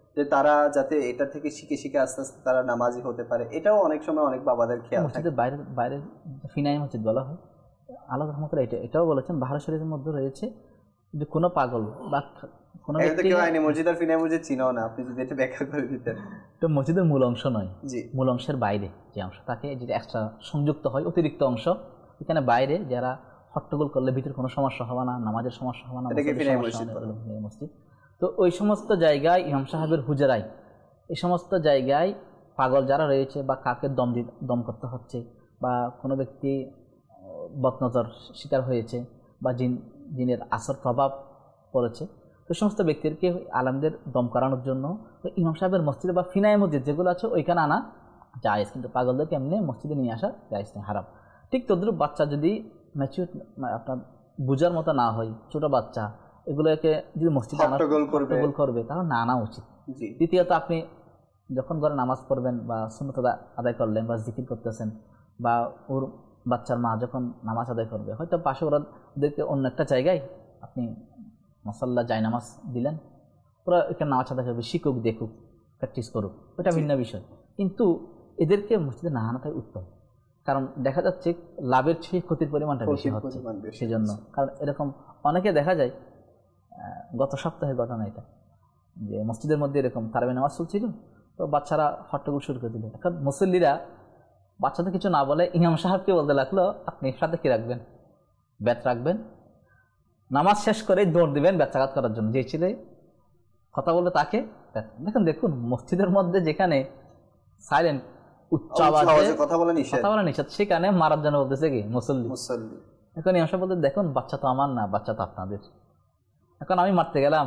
যে তারা যাতে এটা থেকে শিখে শিখে আস্তে আস্তে তারা নামাজি হতে পারে, এটাও অনেক সময় অনেক বাবাদের খেয়াল থাকে। মসজিদের বাইরে বাইরে ফিনাই মসজিদ বলা হয়, আল্লাহ রহমতুল্লাহ এটাও বলেছেন বাহার শরীফের মধ্যে রয়েছে যে কোনো পাগল বা কোনো মসজিদ আর ফিনাই মসজিদ চিনাও না, আপনি যদি এটা ব্যাখ্যা করে দিতেন। তো মসজিদের মূল অংশ নয়, জি, মূল অংশের বাইরে যে অংশ থাকে, যেটা এক্সট্রা সংযুক্ত হয় অতিরিক্ত অংশ, এখানে বাইরে যারা হট্টগোল করলে ভিতরে কোনো সমস্যা হবে না, নামাজের সমস্যা হবে না, মসজিদ। তো ওই সমস্ত জায়গায় ইমাম সাহেবের হুজরায়, এই সমস্ত জায়গায় পাগল যারা রয়েছে বা কাকে দম করতে হচ্ছে বা কোনো ব্যক্তি বদনজর শিকার হয়েছে বা জিনের আসর প্রভাব পড়েছে, তো সমস্ত ব্যক্তিকে আলেমদের দম করানোর জন্য ইমাম সাহেবের মসজিদে বা ফিনাই মসজিদ যেগুলো আছে ওইখানে আনা জায়েজ, কিন্তু পাগলদেরকে এমনি মসজিদে নিয়ে আসা জায়েজ নেই, হারাম। ঠিক তদ্রুপ বাচ্চা যদি ম্যাচিউর আপনার বোঝার মতো না হয়, ছোটো বাচ্চা, এগুলোকে যদি মসজিদে হট্টগোল করবে তাহলে না আনা উচিত। দ্বিতীয়ত আপনি যখন ঘরে নামাজ পড়বেন বা সুন্নত আদায় করলেন বা জিকির করতেছেন, বা ওর বাচ্চার মা যখন নামাজ আদায় করবে, হয়তো পাশে ওদেরকে অন্য একটা জায়গায় আপনি মশাল্লা জায় নামাজ দিলেন, ওরা এখানে নামাজ আদায় করবে, শিখুক, দেখুক, প্র্যাকটিস করুক, ওটা ভিন্ন বিষয়, কিন্তু এদেরকে মসজিদে না আনাটাই উত্তম। কারণ দেখা যাচ্ছে লাভের চেয়ে ক্ষতির পরিমাণটা বেশি হচ্ছে সেজন্য। কারণ এরকম অনেকে দেখা যায়, গত সপ্তাহের ঘটনা এটা, যে মসজিদের মধ্যে এরকম তারাবি নামাজ চলছিল, তো বাচ্চারা হট্টগোল শুরু করে দিল। এখন মুসল্লিরা বাচ্চাদের কিছু না বলে ইমাম সাহেবকে বলতে লাগলো, আপনি সাথে কি রাখবেন, ব্যাট রাখবেন, নামাজ শেষ করে দৌড় দিবেন ব্যাচাঘাত করার জন্য, যে ছেলে কথা বললো তাকে। দেখুন মসজিদের মধ্যে যেখানে সাইলেন্ট উচ্চ আওয়াজে কথা বলা নিষেধ, সেখানে মারার জন্য বলতেছে কি মুসল্লি। এখন ইমাম সাহেব বলতে, দেখুন বাচ্চা তো আমার না, বাচ্চা তো আপনাদের, এখন আমি মারতে গেলাম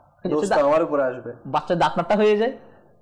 বাচ্চা দাঁতমারটা হয়ে যায়,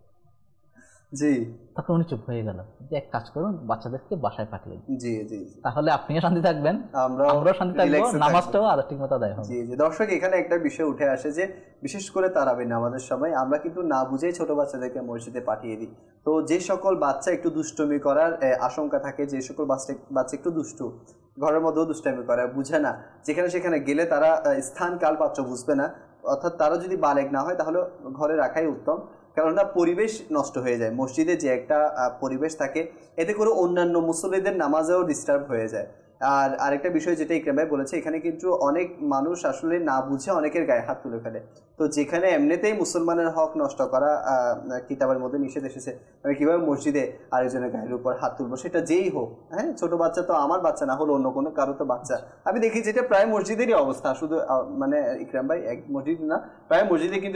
জি, তখন উনি চুপ হয়ে গেল, যে এক কাজ করুন বাচ্চাদেরকে বাসায় পাঠিয়ে দিন, জি জি, তাহলে আপনিও শান্তি থাকবেন, আমরাও শান্তি থাকবো, নামাজটাও আর ঠিক মতো আদায় হবে। জি জি, দর্শক এখানে একটা বিষয় উঠে আসে যে বিশেষ করে তারাবি নামাজের সময় আমরা কিন্তু না বুঝেই ছোট বাচ্চাদেরকে মসজিদে পাঠিয়ে দিই। তো যে সকল বাচ্চা একটু দুষ্টুমি করার আশঙ্কা থাকে, যে সকল বাচ্চা একটু দুষ্টু, ঘরের মধ্যেও দুষ্টামি করে, বুঝে না, যেখানে সেখানে গেলে তারা স্থান কাল পাত্র বুঝবে না, অর্থাৎ তারা যদি বালেগ না হয় তাহলে ঘরে রাখাই উত্তম, কেননা পরিবেশ নষ্ট হয়ে যায়। মসজিদে যে একটা পরিবেশ থাকে, এতে করে অন্যান্য মুসল্লিদের নামাজেও ডিস্টার্ব হয়ে যায়। আর আরেকটা বিষয় যেটা ইকরাম ভাই বলেছে, এখানে কিন্তু অনেক মানুষ আসলে না বুঝে অনেকের গায়ে হাত তুলে ফেলে। তো যেখানে এমনিতেই মুসলমানের হক নষ্ট করা কিতাবের মধ্যে নিষেধ এসেছে, আমি কীভাবে মসজিদে আরেকজনের গায়ের উপর হাত তুলবো, সেটা যেই হোক, হ্যাঁ, ছোট বাচ্চা তো আমার বাচ্চা না হলো অন্য কোনো কারো তো বাচ্চা। আমি দেখি যেটা প্রায় মসজিদেরই অবস্থা, শুধু মানে ইকরাম ভাই এক মসজিদ না, প্রায় মসজিদে কিন্তু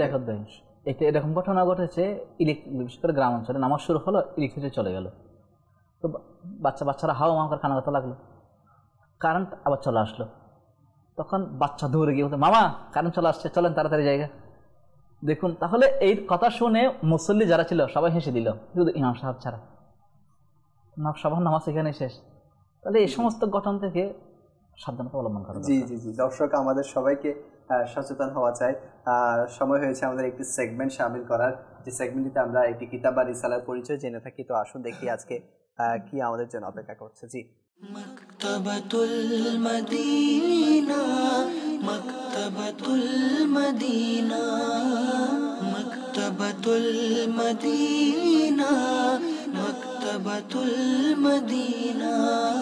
এরকম ঘটনা ঘটেছে। বিশেষ করে গ্রাম অঞ্চলে নামাজ শুরু হলো, ইলেকট্রিসিটি চলে গেল, তো বাচ্চারা হাওয়া মাও করে কান্না করতে লাগলো, কারেন্ট আবার চলে আসলো, তখন বাচ্চা দৌড়ে গিয়ে বলতো, মামা কারেন্ট চলে আসছে, চলেন তাড়াতাড়ি জায়গা। দেখুন তাহলে এই কথা শুনে মুসল্লি যারা ছিল সবাই হেসে দিল, শুধু ইমাম সাহেব ছাড়া, সবার নামাজ এখানে শেষ। তাহলে এই সমস্ত ঘটনা থেকে সাবধানতা অবলম্বন করা। জি জি জি, দর্শক আমাদের সবাইকে সচেতন হওয়া চাই। সময় হয়েছে আমাদের একটি সেগমেন্ট শামিল করার, যে সেগমেন্টটিতে আমরা একটি কিতাব বা রিসালার পরিচয় জেনে থাকি। তো আসুন দেখি আজকে কি আমাদের জন্য অপেক্ষা করছে। জি, মাকতাবাতুল মদিনা, মাকতাবাতুল মদিনা, মাকতাবাতুল মদিনা, মাকতাবাতুল মদিনা।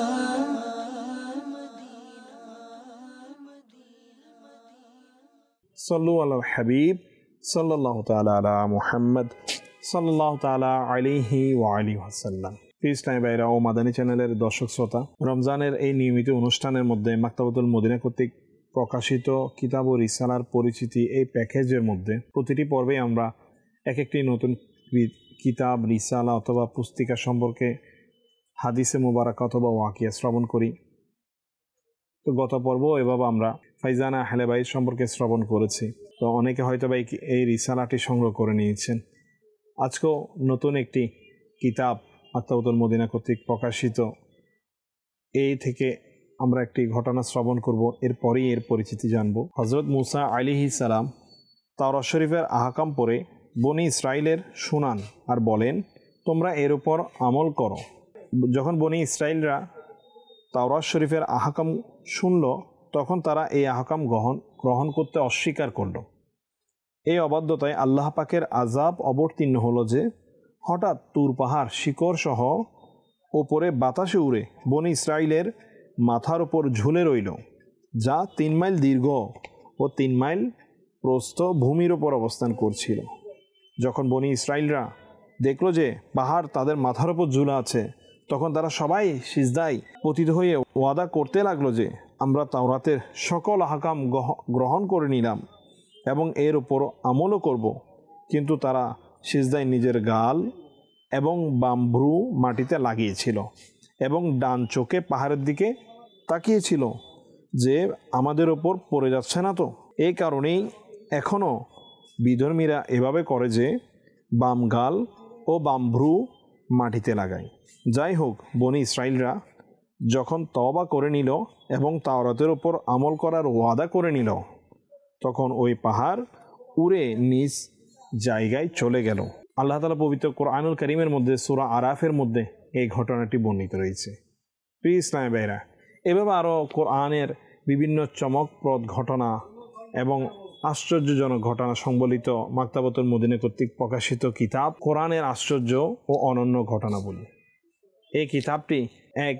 সাল্লু আলাল হাবিব সাল্লাল্লাহু তাআলা আলা মুহাম্মদ সাল্লাল্লাহু তাআলা আলাইহি ওয়া আলিহি ওয়াসাল্লাম। পিস টাইম বাইরা ও মাদানী চ্যানেলের দর্শক শ্রোতা, রমজানের এই নিয়মিত অনুষ্ঠানের মধ্যে মাকতাবাতুল মদিনা কর্তৃক প্রকাশিত কিতাব ও রিসালার পরিচিতি এই প্যাকেজের মধ্যে প্রতিটি পর্বে আমরা এক একটি নতুন কিতাব, রিসালা অথবা পুস্তিকা সম্পর্কে হাদিসে মুবারাকা অথবা ওয়াকিয়া শ্রবণ করি। তো গত পর্ব এভাবে আমরা ফাইজানা আহলে বাইত সম্পর্কে শ্রবণ করেছি। তো অনেকে হয়তো বা এই রিসালাটি সংগ্রহ করে নিয়েছেন। আজকেও নতুন একটি কিতাব মাকতাবাতুল মদিনা কর্তৃক প্রকাশিত, এই থেকে আমরা একটি ঘটনা শ্রবণ করব, এরপরেই এর পরিচিতি জানব। হজরত মুসা আলাইহিস সালাম তাওরাত শরীফের আহকাম পড়ে বনি ইসরাইলের শুনান আর বলেন, তোমরা এর উপর আমল করো। যখন বনি ইসরাইলরা তাওরাত শরীফের আহকাম শুনল, তখন তারা এই আহকাম গ্রহণ করতে অস্বীকার করল। এই অবাধ্যতায় আল্লাহ পাকের আযাব অবতীর্ণ হলো যে হঠাৎ তুর পাহাড় শিকড় সহ ওপরে বাতাসে উড়ে বনি ইসরাইলের মাথার ওপর ঝুলে রইল, যা 3 মাইল দীর্ঘ ও 3 মাইল প্রস্থ ভূমির ওপর অবস্থান করছিল। যখন বনি ইসরাইলরা দেখলো যে পাহাড় তাদের মাথার ওপর ঝুলে আছে, তখন তারা সবাই সিজদায় পতিত হয়ে ওয়াদা করতে লাগলো যে আমরা তাওরাতের সকল আহকাম গ্রহণ করে নিলাম এবং এর উপর আমলও করব। কিন্তু তারা সিজদায় নিজের গাল এবং বাম্ভ্রু মাটিতে লাগিয়েছিল এবং ডান চোখে পাহাড়ের দিকে তাকিয়েছিল যে আমাদের ওপর পড়ে যাচ্ছে না তো। এই কারণেই এখনও বিধর্মীরা এভাবে করে যে বাম গাল ও বাম্ভ্রু মাটিতে লাগায়। যাই হোক, বনি ইসরাইলরা যখন তওবা করে নিল এবং তাওরাতের ওপর আমল করার ওয়াদা করে নিল, তখন ওই পাহাড় উড়ে নিজ জায়গায় চলে গেল। আল্লাহ তাআলা পবিত্র কোরআনুল কারীমের মধ্যে সূরা আরাফের মধ্যে এই ঘটনাটি বর্ণিত রয়েছে। প্রিয় ইসলামী ভাইরা, এভাবে আরও কোরআনের বিভিন্ন চমকপ্রদ ঘটনা এবং আশ্চর্যজনক ঘটনা সংবলিত মাকতাবাতুল মদিনা কর্তৃক প্রকাশিত কিতাব কোরআনের আশ্চর্য ও অনন্য ঘটনাবলী। এই কিতাবটি এক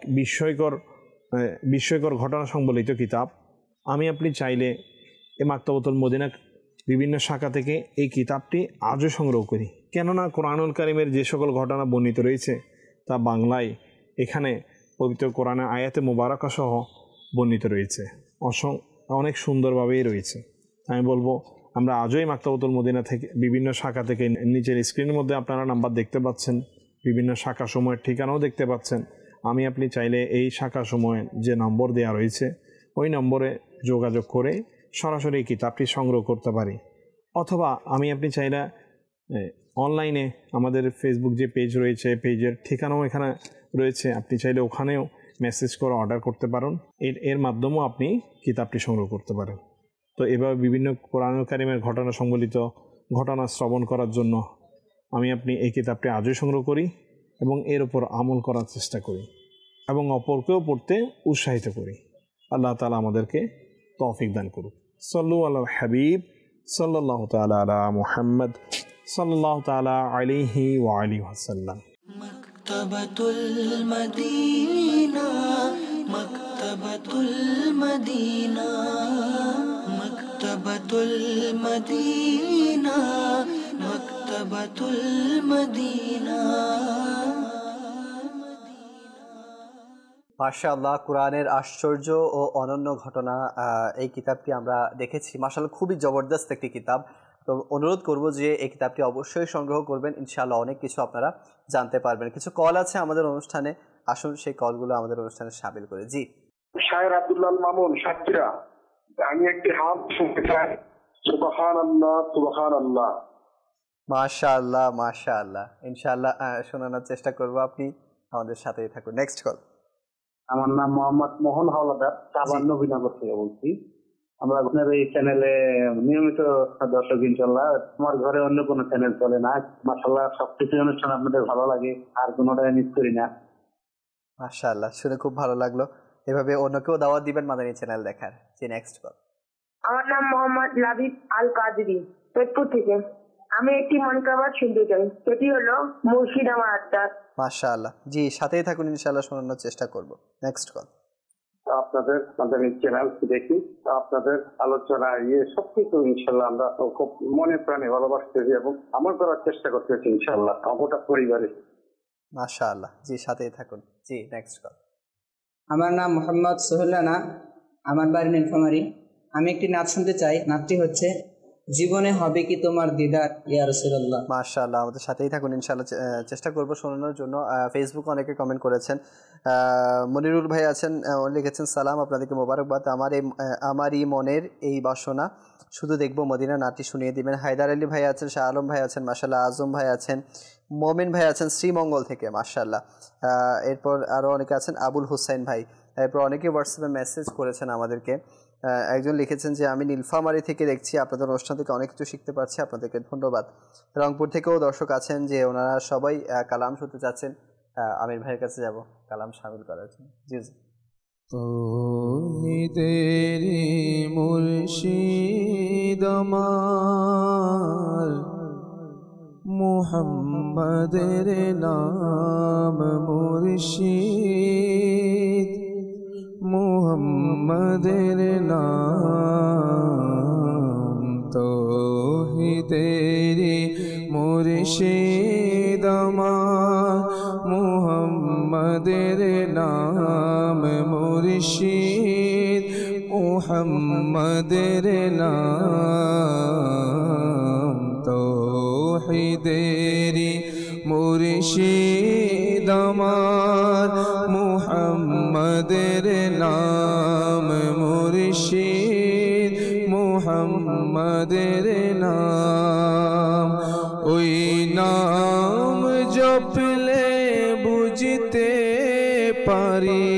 বিস্ময়কর ঘটনা সংবলিত কিতাব। আপনি চাইলে এই মাকতাবাতুল মদিনা বিভিন্ন শাখা থেকে এই কিতাবটি আজও সংগ্রহ করি, কেননা কোরআনুল কারীমের যে সকল ঘটনা বর্ণিত রয়েছে তা বাংলায় এখানে পবিত্র কোরআনের আয়াতে মুবারাকা সহ বর্ণিত রয়েছে, অনেক সুন্দরভাবেই রয়েছে। আমি বলবো আমরা আজই মাকতাবাতুল মদিনা থেকে বিভিন্ন শাখা থেকে, নিচের স্ক্রিনের মধ্যে আপনারা নাম্বার দেখতে পাচ্ছেন, বিভিন্ন শাখা সময়ের ঠিকানাও দেখতে পাচ্ছেন। আপনি চাইলে এই শাখা সময়ে যে নম্বর দেওয়া রয়েছে ওই নম্বরে যোগাযোগ করে সরাসরি এই কিতাবটি সংগ্রহ করতে পারি, অথবা আপনি চাইলে অনলাইনে আমাদের ফেসবুক যে পেজ রয়েছে, পেজের ঠিকানাও এখানে রয়েছে, আপনি চাইলে ওখানেও মেসেজ করে অর্ডার করতে পারেন। এর মাধ্যমেও আপনি কিতাবটি সংগ্রহ করতে পারেন। তো এভাবে বিভিন্ন কোরআনুল কারীমের ঘটনা সংবলিত ঘটনা শ্রবণ করার জন্য আপনি এই কিতাবটি আজই সংগ্রহ করি এবং এর উপর আমল করার চেষ্টা করি এবং অপরকেও পড়তে উৎসাহিত করি। আল্লাহ তাআলা আমাদেরকে তৌফিক দান করুক। সাল্লু আলাল হাবিব সাল্লাল্লাহু তাআলা আলা মুহাম্মদ সাল্লাল্লাহু তাআলা আলাইহি ওয়া আলিহি ওয়াসাল্লাম। মাকতাবাতুল মদিনা, মাকতাবাতুল মদিনা, মাকতাবাতুল মদিনা, মাকতাবাতুল মদিনা। মাশাআল্লাহ, কোরআনের আশ্চর্য ও অনন্য ঘটনা এই কিতাবটি আমরা দেখেছি। মাশাআল্লাহ, খুবই জবরদস্ত একটি কিতাব। তো অনুরোধ করব যে এই কিতাবটি অবশ্যই সংগ্রহ করবেন, ইনশাআল্লাহ অনেক কিছু আপনারা জানতে পারবেন। কিছু কল আছে আমাদের অনুষ্ঠানে, আসুন সেই কলগুলো আমাদের অনুষ্ঠানে শামিল করে। জি, শায়ের আব্দুল্লাহ মামুন সাতক্ষীরা, আমি একটি হাম শুনতে চাই। সুবহানাল্লাহ সুবহানাল্লাহ। মাশাআল্লাহ মাশাআল্লাহ, ইনশাআল্লাহ শোনানোর চেষ্টা করব, আপনি আমাদের সাথেই থাকুন। Next call. আমার নাম মোহাম্মদ মোহন হাওলাদার, সাভার নবীনগর থেকে বলছি। আমরা আপনার এই চ্যানেলে নিয়মিত দর্শক, ইনশাল্লাহ। আমার ঘরে অন্য কোনো চ্যানেল চলে না। মাশাআল্লাহ, সবকিছু অনুষ্ঠান আপনাদের ভালো লাগে, আর কোনোটাই মিস করি না। মাশাআল্লাহ, শুনে খুব ভালো লাগলো। এভাবে অন্যকেও দাওয়াত দিবেন মাদানী চ্যানেল দেখার। জি, নেক্সট কল। আমার নাম মোহাম্মদ লাবিব আল কাদরি, পেটপুর থেকে। আমি একটি মনকাবাত শুনতে চাই, সেটি হলো মুর্শিদ আমার আত্মার। মাশাআল্লাহ, জি সাথেই থাকুন, ইনশাআল্লাহ শোনানোর চেষ্টা করব। Next call. আপনাদের চ্যানেল দেখি, আপনাদের আলোচনা সবকিছু ইনশাল্লাহ আমরা খুব মনে প্রাণে ভালোবাসতেছি এবং আমল করার চেষ্টা করতেছি ইনশাল্লাহ গোটা পরিবারে। মাশাআল্লাহ, জি সাথেই থাকুন। জি, নেক্সট কল। আমার নাম মোহাম্মদ সোহেল রানা, আমার বাড়ি নীলফামারী। আমি একটি নাচ শুনতে চাই, নাচটি হচ্ছে জীবনে হবে কি তোমার দিদার ইয়া রাসূলুল্লাহ। মাশাআল্লাহ, আমাদের সাথেই থাকুন, ইনশাআল্লাহ চেষ্টা করব শোনানোর জন্য। ফেসবুকে অনেকে কমেন্ট করেছেন। মনিরুল ভাই আছেন, লিখেছেন সালাম, আপনাদেরকে মোবারকবাদ। আমারই মনের এই বাসনা, শুধু দেখবো মদিনা, নাটটি শুনিয়ে দিবেন। হায়দার আলী ভাই আছেন, শাহ আলম ভাই আছেন, মাশাআল্লাহ। আজম ভাই আছেন, মোমিন ভাই আছেন শ্রীমঙ্গল থেকে, মাশাআল্লাহ। এরপর আরও অনেকে আছেন, আবুল হুসাইন ভাই। এরপর অনেকে হোয়াটসঅ্যাপে মেসেজ করেছেন আমাদেরকে। একজন লিখেছেন যে আমি নীলফামারী থেকে দেখছি, আপনাদের অনুষ্ঠান থেকে অনেক কিছু শিখতে পারছি, আপনাদেরকে ধন্যবাদ। রংপুর থেকেও দর্শক আছেন যে ওনারা সবাই কালাম শুনতে চাচ্ছেন, আমির ভাইয়ের কাছে যাব কালাম শামিল করার জন্য। জি জি। তো তেরি মুর্শিদ মুর্শিদ আমার মুহাম্মাদের নাম মুর্শিদ মুহাম্মাদের নাম তৌহিদের মুর্শিদ আমার মুহাম্মাদের নাম মুর্শিদ মুহাম্মাদের নাম তৌহিদের মুর্শিদ আমার মুহাম্মাদের নাম মুর্শিদ মুহাম্মাদের নাম ওই নাম জপলে বুঝতে পারি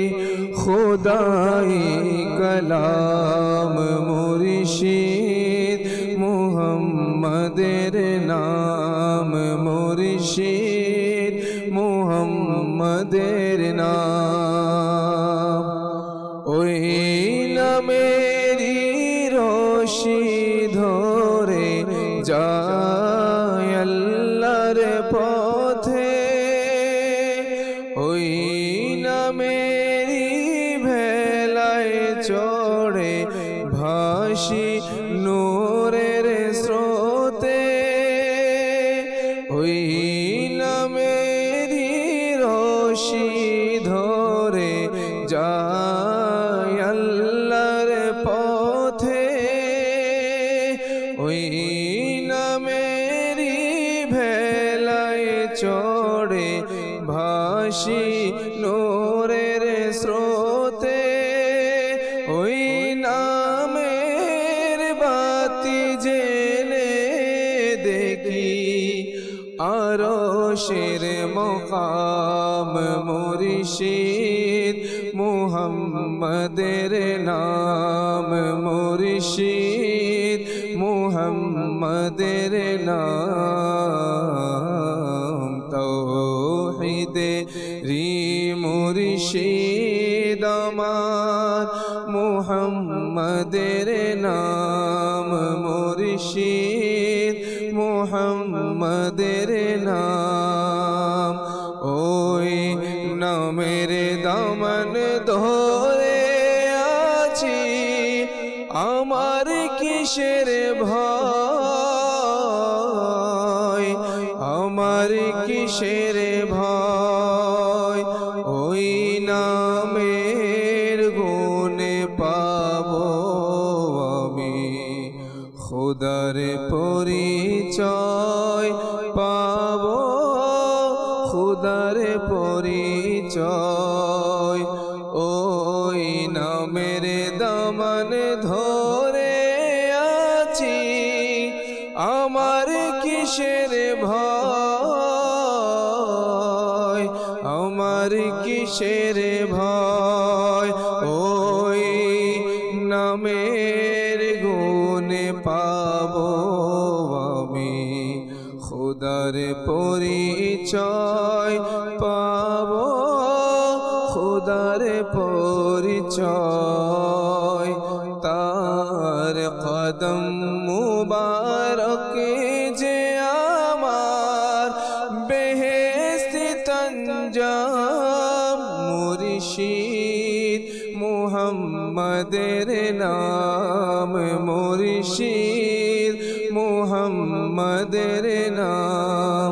খোদাই কালাম মুর্শিদ মুহাম্মাদের নাম মুর্শিদ মুহাম্মাদের নাম ওই নামেরই রশি ধরে যায় আল্লাহর পথে ওই নামেরই ভেলায় চড়ে ভাসি নূরের স্রোতে ওই নামেরই রশি ধরে যায় আল্লাহর পথে ওই নামেরই ভেলায় চড়ে ভাসি নূরের স্রোতে ওই নামের বাতি জেলে দেখি আরশের মকাম মুর্শিদ মুহাম্মাদের নাম মুর্শিদ মুহাম্মাদের নাম তৌহিদেরি মুর্শিদ আমার মুহাম্মাদের নাম মুর্শিদ মুহাম্মাদের নাম ওই নামের দামন ধরে আছি আমার কিসের ভয় আমার কিসের ভয় ওই নামের গুণে পাবো আমি খোদার পরিচয় পাবো খোদার পরিচয় ওই নামের দামন ধরে আছি আমার কিসের ভয় আমার কিসের ভয় ওই নামের গুণে পাবো আমি খোদার পরিচয় পাবো খোদার পরিচয় তার কদম মুবারক যে আমার বেহেশত তঞ্জাম মুর্শিদ মুহাম্মাদের নাম মুর্শিদ মুহাম্মাদের নাম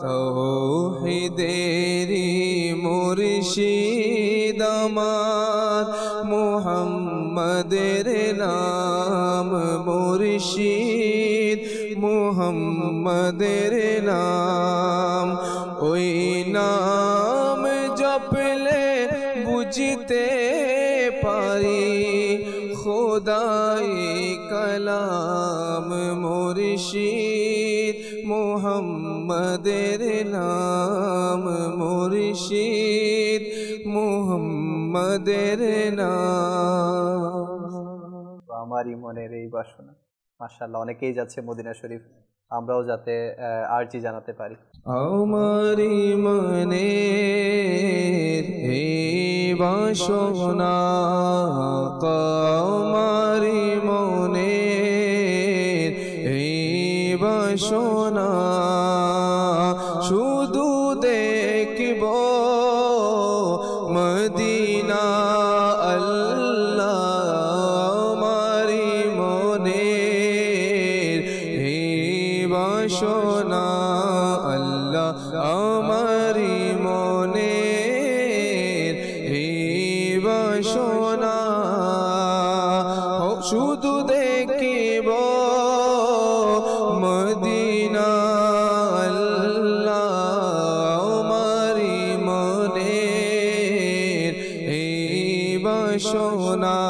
তৌহিদেরি মুর্শিদ আমার মুহাম্মাদের নাম মুর্শিদ মুহাম্মাদের নাম ওই নাম জপলে বুঝতে পারি খোদাই কালাম মুর্শিদ মুহাম্মাদের নাম মুর্শিদ মুহাম্মাদের নাম। আমারই মনের এই বাসনা মাশাআল্লাহ অনেকেই যাচ্ছে মদিনা শরীফ আমরাও যাতে আরজি জানাতে পারি। আমারই মনের এই বাসনা আমারই মনের বাসনা শুধু দেখব মদিনা আল্লাহ আমারি মনের এই বাসনা আল্লাহ আমারি মনের এই বাসনা শুধু দেখিব মদিনা আল্লাহ আমারি মনের এই বাসনা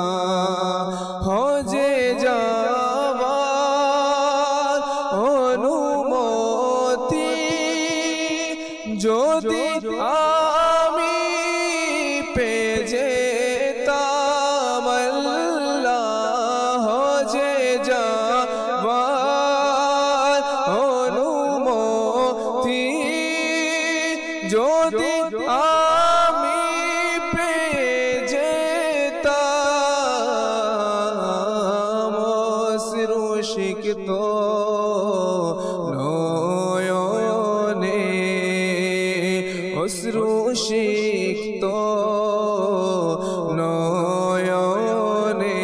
হজে যাবার অনুমতি যদি আমি পেয়ে যেতাম আল্লাহ হজে যাবার অনুমতি যদি আমি পেয়ে যেতাম অশ্রু সিক্ত নয়নে অশ্রু সিক্ত নয়নে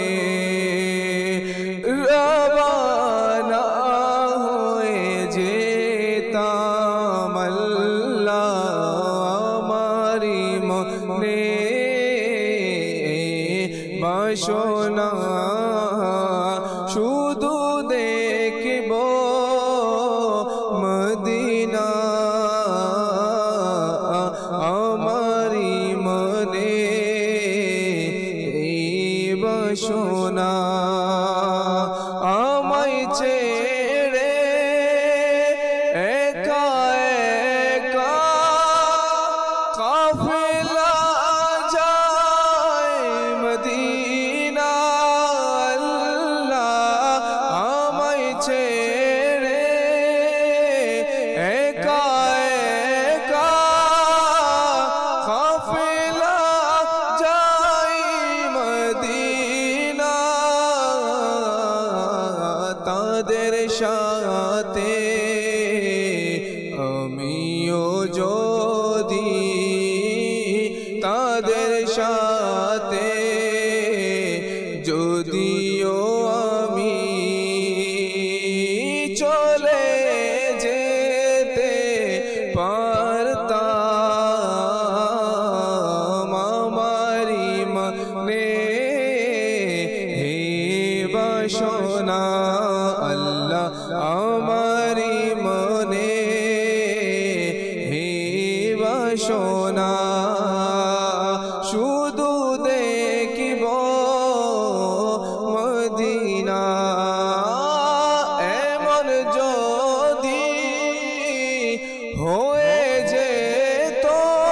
রবানা হয়ে যেতাম আল্লাহ আমারি মনে বাসনা শুধু দেখব মদিনা আমারি মনে এই বাসনা আমায় ছেড়ে একা একা কাফেলা যায় মদিনা আল্লাহ আমায় ছেড়ে একা একা কাফেলা যায় মদিনা তাদের সাথে আমিও যদি তাদের সাথে যদিও আমি চলে যেতে পারতাম আমারি মনে হে বাসনা আল্লাহ আমারি মনে হে বাসনা শুধু দেখিব মদিনা এমন যদি হয়ে যেত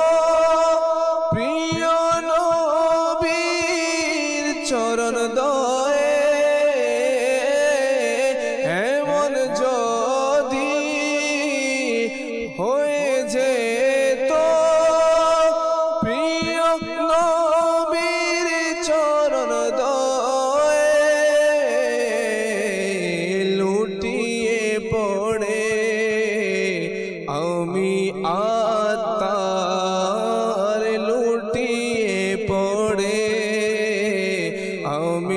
প্রিয় নবীর চরণ দয়ে এমন যদি হয়ে যেত প্রিয় নবীর চরণ দয়ে লুটিয়ে পড়ে আমি আত্মার লুটিয়ে পড়ে আমি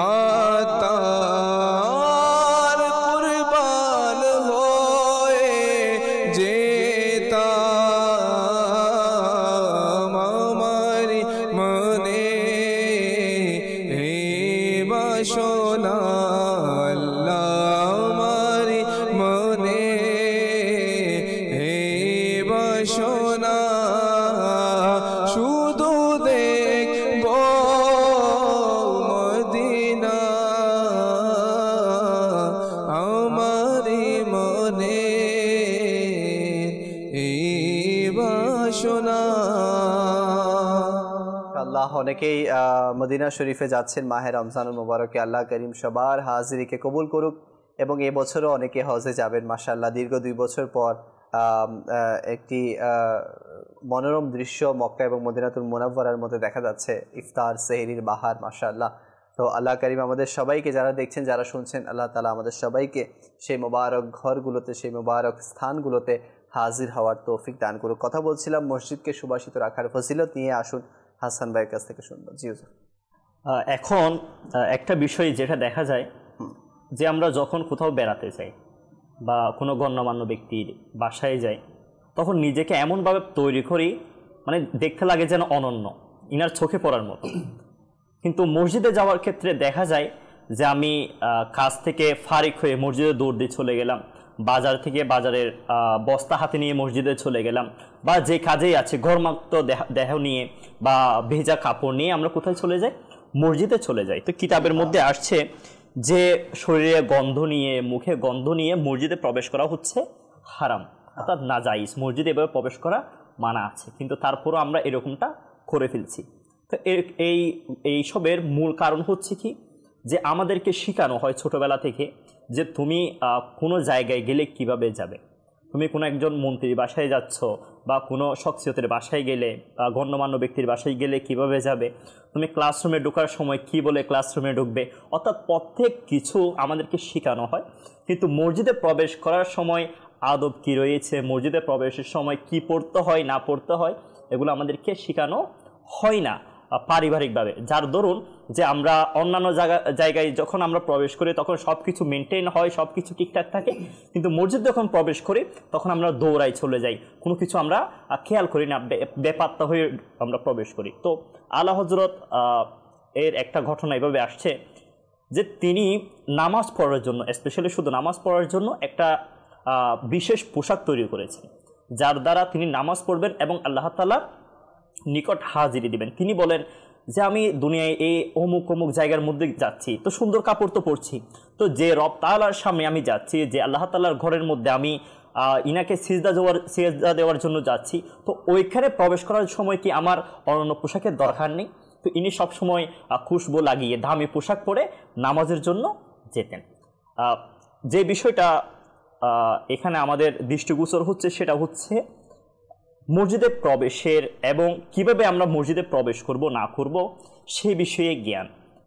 আত্মার কুরবান হয়ে যেতাম আমারি মনে এই বাসনা আল্লাহ আমারি মনে এই বাসনা শুধু দেখব মদিনা আমারি মনে এই বাসনা আল্লাহ অনেকেই মদিনা শরীফে যাচ্ছেন মাহে রমজানুল মুবারকে আল্লাহ করিম সবার হাজিরিকে কবুল করুক এবং এবছরও অনেকে হজে যাবেন মাশাআল্লাহ দীর্ঘ 2 বছর পর একটি মনোরম দৃশ্য মক্কা এবং মদিনাতুল মুনাওয়ারার মধ্যে দেখা যাচ্ছে ইফতার সেহরির বাহার মাশাআল্লাহ তো আল্লাহ করিম আমাদের সবাইকে, যারা দেখছেন যারা শুনছেন, আল্লাহ তাআলা আমাদের সবাইকে সেই মোবারক ঘরগুলোতে, সেই মোবারক স্থানগুলোতে হাজির হওয়ার তৌফিক দান করুক। কথা বলছিলাম মসজিদকে সুবাসিত রাখার ফজিলত নিয়ে। আসুন হাসান ভাইয়ের কাছ থেকে শুনবো। জি হুজুর। এখন একটা বিষয় যেটা দেখা যায় যে আমরা যখন কোথাও বেড়াতে যাই বা কোনো গণ্যমান্য ব্যক্তির বাসায় যাই, তখন নিজেকে এমনভাবে তৈরি করি মানে দেখতে লাগে যেন অনন্য, ইনার চোখে পড়ার মতো। কিন্তু মসজিদে যাওয়ার ক্ষেত্রে দেখা যায় যে আমি কাজ থেকে ফারিক হয়ে মসজিদে দৌড় দিয়ে চলে গেলাম, বাজার থেকে বাজারের বস্তা হাতে নিয়ে মসজিদে চলে গেলাম, বা যে কাজেই আছে ঘরমাক্ত দেহ নিয়ে বা ভেজা কাপড় নিয়ে আমরা কোথায় চলে যাই? মসজিদে চলে যাই। তো কিতাবের মধ্যে আসছে যে শরীরে গন্ধ নিয়ে, মুখে গন্ধ নিয়ে মসজিদে প্রবেশ করা হচ্ছে হারাম, অর্থাৎ নাজাইজ। মসজিদে এভাবে প্রবেশ করা মানা আছে, কিন্তু তারপরও আমরা এরকমটা করে ফেলছি। তো এইসবের মূল কারণ হচ্ছে কি, যে আমাদেরকে শেখানো হয় ছোটবেলা থেকে যে তুমি কোনো জায়গায় গেলে কিভাবে যাবে। তুমি কোনো একজন মন্ত্রীর বাসায় যাচ্ছ বা কোনো শখসিয়তের বাসায় গেলে, গণ্যমান্য ব্যক্তির বাসায় গেলে কিভাবে যাবে, তুমি ক্লাসরুমে ঢোকার সময় কি বলে ক্লাসরুমে ঢুকবে, অর্থাৎ প্রত্যেক কিছু আমাদেরকে শেখানো হয়। কিন্তু মসজিদে প্রবেশ করার সময় আদব কি রয়েছে, মসজিদে প্রবেশের সময় কি পড়তে হয় না পড়তে হয়, এগুলো আমাদেরকে শেখানো হয় না পারিবারিকভাবে। যার দরুন যে আমরা অন্যান্য জায়গায় যখন আমরা প্রবেশ করি তখন সব কিছু মেনটেন হয়, সব কিছু ঠিকঠাক থাকে, কিন্তু মসজিদ যখন প্রবেশ করি তখন আমরা দৌড়াই চলে যাই, কোনো কিছু আমরা খেয়াল করি না, বেপাত্তা হয়ে আমরা প্রবেশ করি। তো আলা হজরত এর একটা ঘটনা এভাবে আসছে যে তিনি নামাজ পড়ার জন্য, স্পেশালি শুধু নামাজ পড়ার জন্য একটা বিশেষ পোশাক তৈরি করেছেন, যার দ্বারা তিনি নামাজ পড়বেন এবং আল্লাহ তাআলার নিকট হাজিরি দিবেন। তিনি বলেন যে আমি দুনিয়ায় এই অমুক অমুক জায়গার মধ্যে যাচ্ছি, তো সুন্দর কাপড় তো পরছি, তো যে রব তাআলার সামনে আমি যাচ্ছি, যে আল্লাহ তাআলার ঘরের মধ্যে আমি ইনাকে সিজদা দেওয়ার জন্য যাচ্ছি, তো ওইখানে প্রবেশ করার সময় কি আমার অনন্য পোশাকের দরকার নেই? তো ইনি সবসময় খুশবু লাগিয়ে দামি পোশাক পরে নামাজের জন্য যেতেন। যে বিষয়টা এখানে আমাদের দৃষ্টিগোচর হচ্ছে সেটা হচ্ছে মসজিদে প্রবেশের এবং কিভাবে আমরা মসজিদে প্রবেশ করব না করব সেই বিষয়ে জ্ঞান,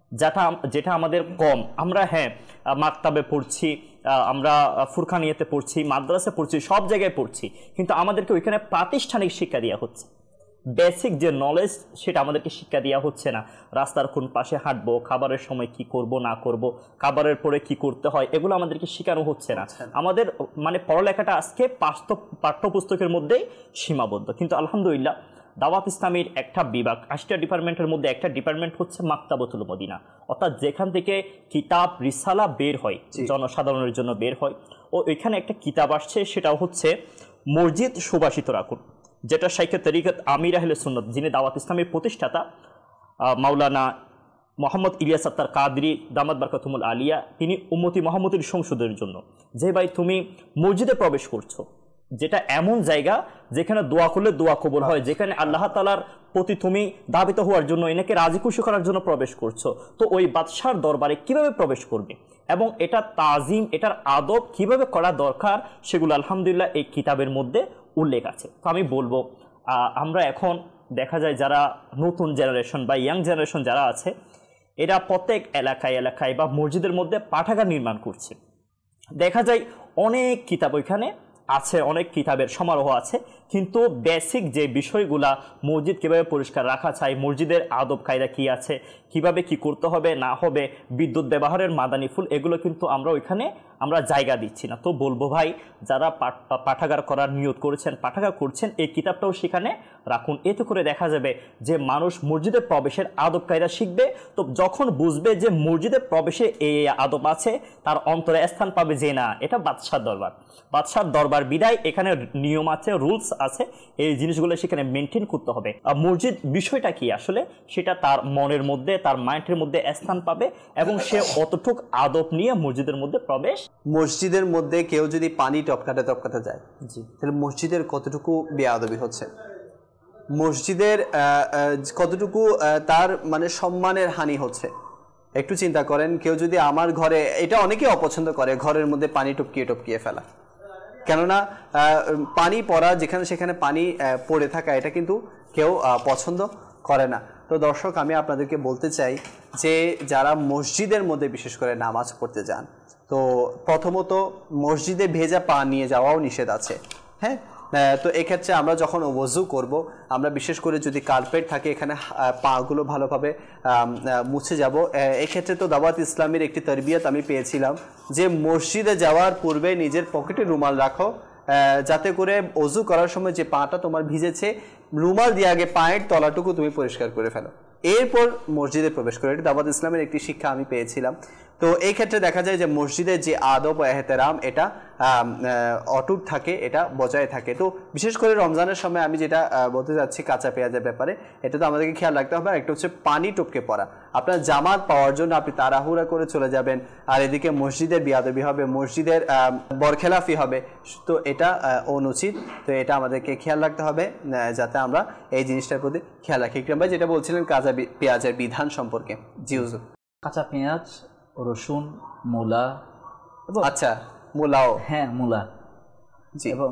যেটা আমাদের কম। আমরা মাকতাবে পড়ছি, আমরা ফুরকানিয়াতে পড়ছি, মাদ্রাসা পড়ছি, সব জায়গায় পড়ছি, কিন্তু আমাদেরকে ওইখানে প্রাতিষ্ঠানিক শিক্ষা দেওয়া হচ্ছে, বেসিক যে নলেজ সেটা আমাদেরকে শিক্ষা দেওয়া হচ্ছে না। রাস্তার কোন পাশে হাঁটবো, খাবারের সময় কি করব না করব, খাবারের পরে কি করতে হয়, এগুলো আমাদেরকে শেখানো হচ্ছে না। আমাদের মানে পড়ালেখাটা আজকে পাঠ্যপুস্তকের মধ্যেই সীমাবদ্ধ। কিন্তু আলহামদুলিল্লাহ দাওয়াত ইসলামীর একটা বিভাগ, 80টা ডিপার্টমেন্টের মধ্যে একটা ডিপার্টমেন্ট হচ্ছে মাকতাবাতুল মদিনা, অর্থাৎ যেখান থেকে কিতাব রিসালা বের হয়, জনসাধারণের জন্য বের হয়। ও এখানে একটা কিতাব আসছে, সেটা হচ্ছে মসজিদ সুবাসিত রাখুন, যেটা শাইখে তরিকত আমির আহলে সুন্নাত, যিনি দাওয়াত ইসলামের প্রতিষ্ঠাতা মাওলানা মোহাম্মদ ইলিয়াস আত্তার কাদরি দামাত বারকাতুমুল আলিয়া, তিনি উম্মতি মোহাম্মদের সংশোধনের জন্য, যে ভাই তুমি মসজিদে প্রবেশ করছো, যেটা এমন জায়গা যেখানে দোয়া করলে দোয়া কবুল হয়, যেখানে আল্লাহ তাআলার প্রতি তুমি দাবিত হওয়ার জন্য, এনাকে রাজি খুশি করার জন্য প্রবেশ করছো, তো ওই বাদশার দরবারে কিভাবে প্রবেশ করবে এবং এটা তাজিম, এটার আদব কিভাবে করা দরকার, সেগুলো আলহামদুলিল্লাহ এই কিতাবের মধ্যে উল্লেখ আছে। তো আমি বলবো আমরা এখন দেখা যায় যারা নতুন জেনারেশন বা ইয়াং জেনারেশন যারা আছে, এরা প্রত্যেক এলাকায় এলাকায় বা মসজিদের মধ্যে পাঠাগার নির্মাণ করছে। দেখা যায় অনেক কিতাব ওইখানে আছে, অনেক কিতাবের সমারোহ আছে, কিন্তু বেসিক যে বিষয়গুলা মসজিদ কীভাবে পরিষ্কার রাখা চাই, মসজিদের আদব কায়দা কী আছে, কিভাবে কি করতে হবে না হবে, বিদ্যুৎ ব্যবহারের মাদানি ফুল, এগুলো কিন্তু আমরা ওইখানে জায়গা দিচ্ছি না। তো বলবো ভাই, যারা পাঠাগার করার নিয়ত করেছেন, পাঠাগার করছেন, এই কিতাবটাও সেখানে রাখুন। এতে করে দেখা যাবে যে মানুষ মসজিদে প্রবেশের আদব কায়দা শিখবে। তো যখন বুঝবে যে মসজিদে প্রবেশে এই আদব আছে, তার অন্তরে স্থান পাবে যে না, এটা বাদশার দরবার, বাদশার দরবার বিদায় এখানে নিয়ম আছে, রুলস আছে, এই জিনিসগুলো সেখানে মেনটেন করতে হবে। মসজিদ বিষয়টা কি আসলে, সেটা তার মনের মধ্যে, তার মাইন্ডের মধ্যে স্থান পাবে এবং সে অতটুক আদব নিয়ে মসজিদের মধ্যে প্রবেশ। মসজিদের মধ্যে কেউ যদি পানি টপকাতে যায়, তাহলে মসজিদের কতটুকু বেয়াদবি হচ্ছে, মসজিদের কতটুকু তার মানে সম্মানের হানি হচ্ছে। একটু চিন্তা করেন, কেউ যদি আমার ঘরে, এটা অনেকে অপছন্দ করে, ঘরের মধ্যে পানি টপকিয়ে ফেলা, কেননা পানি পড়া, যেখানে সেখানে পানি পড়ে থাকা, এটা কিন্তু কেউ পছন্দ করে না। তো দর্শক, আমি আপনাদেরকে বলতে চাই যে যারা মসজিদের মধ্যে বিশেষ করে নামাজ পড়তে যান, তো প্রথমত মসজিদে ভেজা পা নিয়ে যাওয়াও নিষেধ আছে। হ্যাঁ, তো এক্ষেত্রে আমরা যখন ওযু করব, আমরা বিশেষ করে যদি কার্পেট থাকে এখানে পাগুলো ভালোভাবে মুছে যাব। এক্ষেত্রে তো দাওয়াত ইসলামের একটি তরবিয়ত আমি পেয়েছিলাম যে মসজিদে যাওয়ার পূর্বে নিজের পকেটে রুমাল রাখো, যাতে করে ওযু করার সময় যে পাটা তোমার ভিজেছে রুমাল দিয়ে আগে পায়ের তলাটুকু তুমি পরিষ্কার করে ফেলো, এরপর মসজিদে প্রবেশ করো। এটা দাওয়াত ইসলামের একটি শিক্ষা আমি পেয়েছিলাম। তো এই ক্ষেত্রে দেখা যায় যে মসজিদের যে আদব ও এহতেরাম এটা অটুট থাকে, এটা বজায় থাকে। তো বিশেষ করে রমজানের সময় আমি যেটা বলতে চাচ্ছি কাঁচা পেঁয়াজের ব্যাপারে, এটা তো আমাদেরকে খেয়াল রাখতে হবে। একটা হচ্ছে পানি টপকে পড়া, আপনার জামাত পাওয়ার জন্য আপনি তাড়াহুড়া করে চলে যাবেন, আর এদিকে মসজিদের বিয়াদবি হবে, মসজিদের বরখেলাফি হবে, তো এটা অনুচিত। তো এটা আমাদেরকে খেয়াল রাখতে হবে যাতে আমরা এই জিনিসটার প্রতি খেয়াল রাখি। ইকরাম ভাই যেটা বলছিলেন কাঁচা পেঁয়াজের বিধান সম্পর্কে। জি হুজুর। কাঁচা পেঁয়াজ, রসুন, মূলা, আচ্ছা মূলাও, হ্যাঁ মূলা, এবং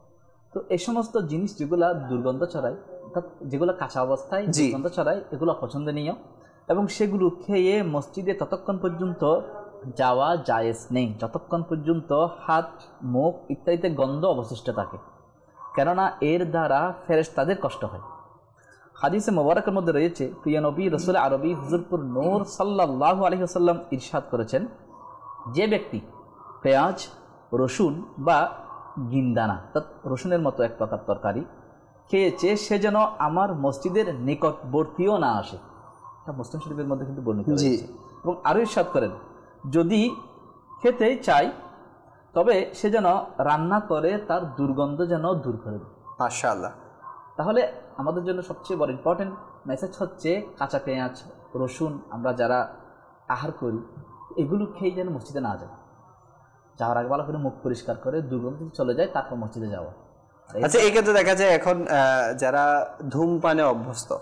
তো এই সমস্ত জিনিস যেগুলা দুর্গন্ধ ছড়ায়, অর্থাৎ যেগুলো কাঁচা অবস্থায় দুর্গন্ধ ছড়ায়, এগুলো পছন্দনীয় এবং সেগুলো খেয়ে মসজিদে ততক্ষণ পর্যন্ত যাওয়া জায়েজ নেই যতক্ষণ পর্যন্ত হাত, মুখ ইত্যাদিতে গন্ধ অবশিষ্ট থাকে, কেননা এর দ্বারা ফেরেশতাদের কষ্ট হয়। হাদিসে মোবারকের মধ্যে রয়েছে, প্রিয় নবী রসুল আরবি হুজুরপুর নূর সাল্লাল্লাহু আলাইহি ওয়াসাল্লাম ইরশাদ করেছেন, যে ব্যক্তি পেঁয়াজ, রসুন বা গিন্দানা, অর্থাৎ রসুনের মতো এক প্রকার তরকারি খেয়েছে, সে যেন আমার মসজিদের নিকটবর্তীও না আসে। মুসলিম শরীফের মধ্যে কিন্তু বর্ণিত রয়েছে। এবং আরও ইরশাদ করেন, যদি খেতে চাই তবে সে যেন রান্না করে তার দুর্গন্ধ যেন দূর করে দেয়। মাশাআল্লাহ। তাহলে আমাদের জন্য সবচেয়ে বড় ইম্পর্টেন্ট মেসেজ হচ্ছে কাঁচা পেঁয়াজ, রসুন আমরা যারা আহার করি এগুলো খেয়ে যেন মসজিদে না যায়, যাওয়ার আগে ভালো করে মুখ পরিষ্কার করে দুর্গন্ধ চলে যায়, তারপর মসজিদে যাওয়া। আচ্ছা, এই ক্ষেত্রে দেখা যায় এখন যারা ধূমপানে অভ্যস্ত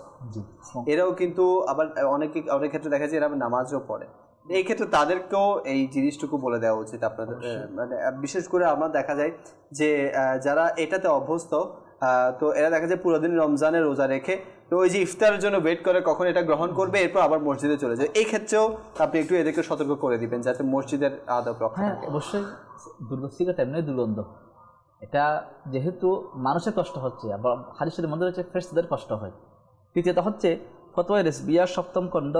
এরাও কিন্তু আবার অনেক ক্ষেত্রে দেখা যায় এরা নামাজও পড়ে, এই ক্ষেত্রে তাদেরকেও এই জিনিসটুকু বলে দেওয়া উচিত আপনাদের। মানে বিশেষ করে আমরা দেখা যায় যে যারা এটাতে অভ্যস্ত, তো এরা দেখা যায় পুরো দিন রমজানের রোজা রেখে তো ওই যে ইফতারের জন্য ওয়েট করে কখন এটা গ্রহণ করবে, এরপর আবার মসজিদে চলে যায়। এই ক্ষেত্রেও আপনি একটু এদেরকে সতর্ক করে দিবেন যাতে মসজিদের আদব রক্ষা থাকে। অবশ্যই সিগারেট এমনি দুর্গন্ধ, এটা যেহেতু মানুষের কষ্ট হচ্ছে, আবার হাদিসের মধ্যে রয়েছে ফেরেশতাদের কষ্ট হয়। তৃতীয়ত হচ্ছে ফতোয়া রিজভিয়া 7ম খণ্ড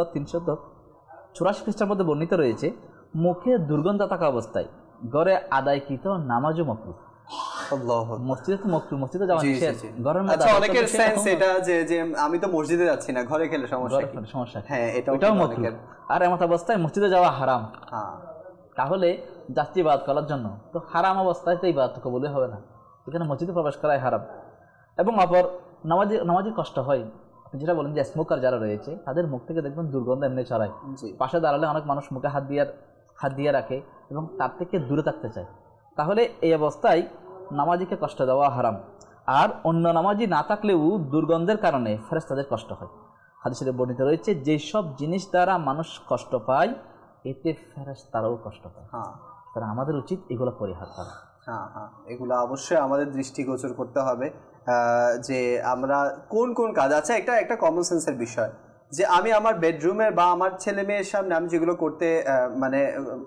384 পৃষ্ঠার মধ্যে বর্ণিত রয়েছে, মুখে দুর্গন্ধ থাকা অবস্থায় ঘরে আদায়কৃত নামাজও মাকরুহ। মসজিদে তো মাকরুহ, মসজিদে যাওয়া নিষেধ, ঘরের মধ্যে। আচ্ছা, অনেকের সেন্স এটা যে আমি তো মসজিদে যাচ্ছি না, ঘরে খেলে সমস্যা কি? সমস্যা, হ্যাঁ এটাও মাকরুহ। আর এমত অবস্থায় মসজিদে যাওয়া হারাম। তাহলে যাচ্ছি ইবাদত করার জন্য, তো হারাম অবস্থায় তো ইবাদত কবুল হবে না, এখানে মসজিদে প্রবেশ করাই হারাম। এবং অপর নামাজি কষ্ট হয়, আপনি যেটা বলেন যে স্মোকার যারা রয়েছে তাদের মুখ থেকে দেখবেন দুর্গন্ধ এমনি ছড়ায়, পাশে দাঁড়ালে অনেক মানুষ মুখে হাত দিয়ে রাখে এবং তার থেকে দূরে থাকতে চায়। তাহলে এই অবস্থায় নামাজিকে কষ্ট দেওয়া হারাম। আর অন্য নামাজি না থাকলেও দুর্গন্ধের কারণে ফেরেশতাদের কষ্ট হয়। হাদিসে বর্ণিত রয়েছে, যেসব জিনিস দ্বারা মানুষ কষ্ট পায় এতে ফেরেশতারাও কষ্ট পায়। তারা আমাদের উচিত এগুলো পরিহার করা। এগুলো অবশ্যই আমাদের দৃষ্টিগোচর করতে হবে যে আমরা কোন কাজ আছে। একটা কমন সেন্সের বিষয় যে আমি আমার বেডরুমের বা আমার ছেলে মেয়ের সামনে আমি যেগুলো করতে মানে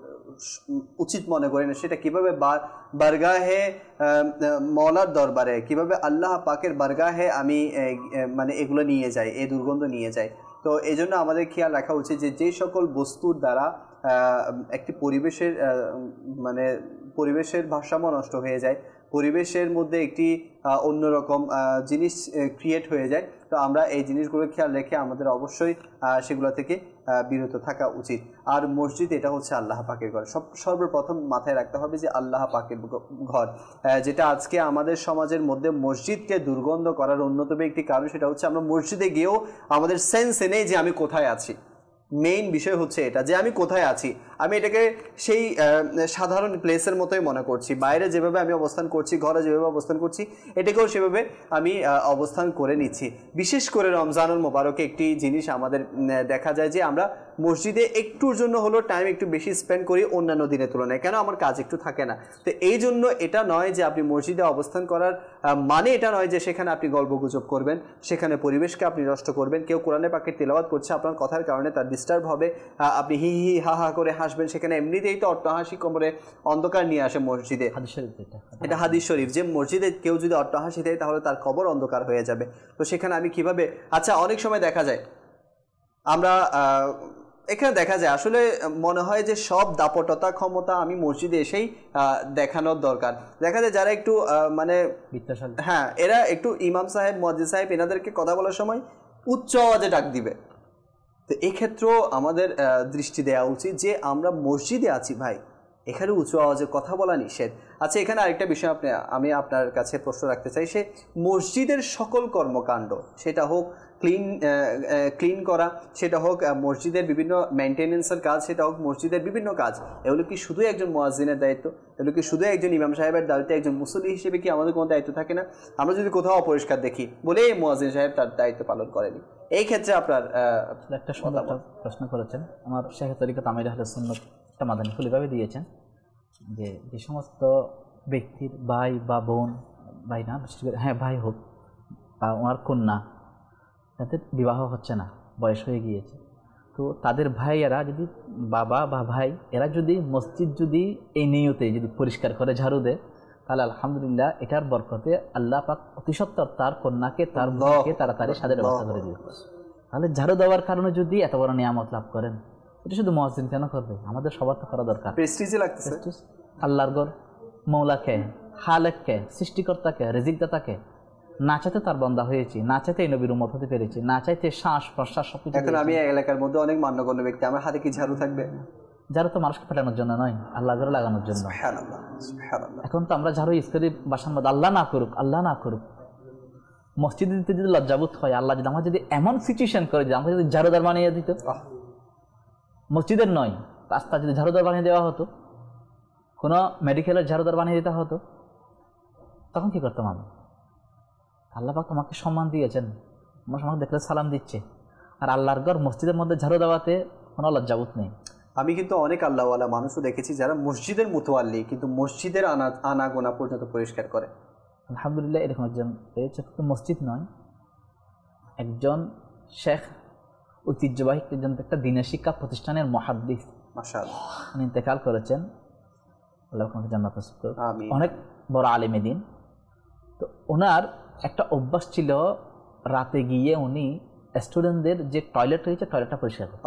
উচিত মনে করি না, সেটা কিভাবে বারগাহে মওলার দরবারে, কিভাবে আল্লাহ পাকের বারগাহে আমি মানে এগুলো নিয়ে যাই, এই দুর্গন্ধ নিয়ে যাই। তো এই জন্য আমাদের খেয়াল রাখা উচিত যে সকল বস্তুর দ্বারা একটি পরিবেশের ভারসাম্য নষ্ট হয়ে যায়, পরিবেশের মধ্যে একটি অন্যরকম জিনিস ক্রিয়েট হয়ে যায়, তো আমরা এই জিনিসগুলো খেয়াল রেখে আমাদের অবশ্যই সেগুলো থেকে বিরত থাকা উচিত। আর মসজিদ এটা হচ্ছে আল্লাহ পাকের ঘর, সর্বপ্রথম মাথায় রাখতে হবে যে আল্লাহ পাকের ঘর, যেটা আজকে আমাদের সমাজের মধ্যে মসজিদকে দুর্গন্ধ করার অন্যতম একটি কারণ, সেটা হচ্ছে আমরা মসজিদে গিয়েও আমাদের সেন্স নেই যে আমি কোথায় আছি। মেইন বিষয় হচ্ছে এটা যে আমি কোথায় আছি। আমি এটাকে সেই সাধারণ প্লেসের মতোই মনে করছি। বাইরে যেভাবে আমি অবস্থান করছি, ঘরে যেভাবে অবস্থান করছি, এটাকেও সেভাবে আমি অবস্থান করে নিচ্ছি। বিশেষ করে রমজানুল মোবারকে একটি জিনিস আমাদের দেখা যায় যে আমরা মসজিদে একটুর জন্য হলো টাইম একটু বেশি স্পেন্ড করি অন্যান্য দিনের তুলনায়। কেন? আমার কাজ একটু থাকে না। তো এই জন্য এটা নয় যে আপনি মসজিদে অবস্থান করার মানে এটা নয় যে সেখানে আপনি গল্পগুজব করবেন, সেখানে পরিবেশকে আপনি নষ্ট করবেন। কেউ কোরআনে পাকের তেলাওয়াত করছে, আপনার কথার কারণে তার ডিস্টার্ব হবে, আপনি হি হি হা হা করে হাসবেন। সেখানে এমনিতেই তো অট্টহাসি কোমরে অন্ধকার নিয়ে আসে মসজিদে। এটা হাদিস শরীফ যে মসজিদে কেউ যদি অট্টহাসি দেয় তাহলে তার কবর অন্ধকার হয়ে যাবে। তো সেখানে আমি কিভাবে, আচ্ছা অনেক সময় দেখা যায় আমরা এখানে দেখা যায় আসলে মনে হয় যে সব দাপটতা ক্ষমতা আমি মসজিদে এসেই দেখানোর দরকার। দেখা যায় যারা একটু মানে হ্যাঁ, এরা একটু ইমাম সাহেব, মুয়াজ্জিন সাহেব এনাদেরকে কথা বলার সময় উচ্চ আওয়াজে ডাক দিবে। তো এক্ষেত্রেও আমাদের দৃষ্টি দেওয়া উচিত যে আমরা মসজিদে আছি ভাই, এখানে উঁচু আওয়াজে কথা বলা নিষেধ। আচ্ছা, এখানে আরেকটা বিষয় আমি আপনার কাছে প্রশ্ন রাখতে চাই। সে মসজিদের সকল কর্মকাণ্ড, সেটা হোক ক্লিন করা, সেটা হোক মসজিদের বিভিন্ন মেনটেনেন্সের কাজ, সেটা হোক মসজিদের বিভিন্ন কাজ, এগুলো কি শুধু একজন মুয়াজ্জিনের দায়িত্ব? এগুলো কি শুধু একজন ইমাম সাহেবের দায়িত্ব? একজন মুসল্লি হিসেবে কি আমাদের কোনো দায়িত্ব থাকে না? আমরা যদি কোথাও অপরিষ্কার দেখি বলে মুয়াজ্জিন সাহেব তার দায়িত্ব পালন করেনি। এই ক্ষেত্রে আপনার একটা সুন্দর প্রশ্ন করেছেন। আমার শেখ তরিকত আমির আহলে সুন্নাত একটা মাদানী খুলিভাবে দিয়েছেন যে যে সমস্ত ব্যক্তির ভাই বা বোন, ভাই না হ্যাঁ ভাই হোক বা ওনার কন্যা, তাদের বিবাহ হচ্ছে না, বয়স হয়ে গিয়েছে, তো তাদের ভাইয়েরা যদি, বাবা বা ভাই এরা যদি মসজিদ যদি এই নিয়তে যদি পরিষ্কার করে ঝাড়ু দেয়, তাহলে আলহামদুলিল্লাহ এটার বরকতে আল্লাহ পাক অতি সত্বর তার কন্যাকে, তার বোনকে তাড়াতাড়ি সাদের ব্যবস্থা করে দিবে। তাহলে ঝাড়ু দেওয়ার কারণে যদি এত বড় নিয়ামত লাভ করেন, এটা শুধু মুয়াজ্জিন কেন করবে? আমাদের সবার তো করা দরকার। প্রেস্টিজে লাগতেছে। আল্লাহর ঘর, মৌলাকে, খালেককে, সৃষ্টিকর্তাকে, রিজিকদাতাকে, না চাইতে তার বান্দা হয়েছি, না চাইতে এই নবীর উম্মত হতে পেরেছি, না চাইতে শ্বাস প্রশ্বাস সব কিছু। এখন আমি এলাকার মধ্যে অনেক মান্যগণ্য ব্যক্তি, আমার হাতে কি ঝাড়ু থাকবে? ঝাড়ু তো মানুষকে ফেটানোর জন্য নয়, আল্লাহ ঘরে লাগানোর জন্য। এখন তো আমরা ঝাড়ু ইউজ করি বাসার মধ্যে, আল্লাহ না করুক, আল্লাহ না করুক। মসজিদে দিতে যদি লজ্জাবোধ হয়, আল্লাহ যদি আমরা যদি এমন সিচুয়েশন করে যে আমরা যদি ঝাড়ুদার বানিয়ে দিত, মসজিদের নয় রাস্তা যদি ঝাড়ুদার বানিয়ে দেওয়া হতো, কোনো মেডিকেলের ঝাড়ুদার বানিয়ে দিতে হতো, তখন কি করতাম আমি? আল্লাহ পাক তোমাকে সম্মান দিয়েছেন, আমার আমাকে দেখলে সালাম দিচ্ছে, আর আল্লাহর ঘর মসজিদের মধ্যে ঝাড়ু দেওয়াতে কোনো লজ্জাবোধ নেই। আমি কিন্তু অনেক আল্লাহওয়ালা মানুষও দেখেছি যারা মসজিদের মুতওয়াল্লি কিন্তু মসজিদের আনাগোনা পর্যন্ত পরিষ্কার করে। আলহামদুলিল্লাহ এরকম একজন পেয়েছে। মসজিদ নয়, একজন শেখ, ঐতিহ্যবাহী একজন একটা দিনের শিক্ষা প্রতিষ্ঠানের মুহাদ্দিস, মাশাআল্লাহ, উনি ইন্তেকাল করেছেন, আল্লাহ ওনাকে জান্নাত নসিব করুক, অনেক বড় আলেম দিন। তো ওনার একটা অভ্যাস ছিল, রাতে গিয়ে উনি স্টুডেন্টদের যে টয়লেট রয়েছে টয়লেটটা পরিষ্কার করেন।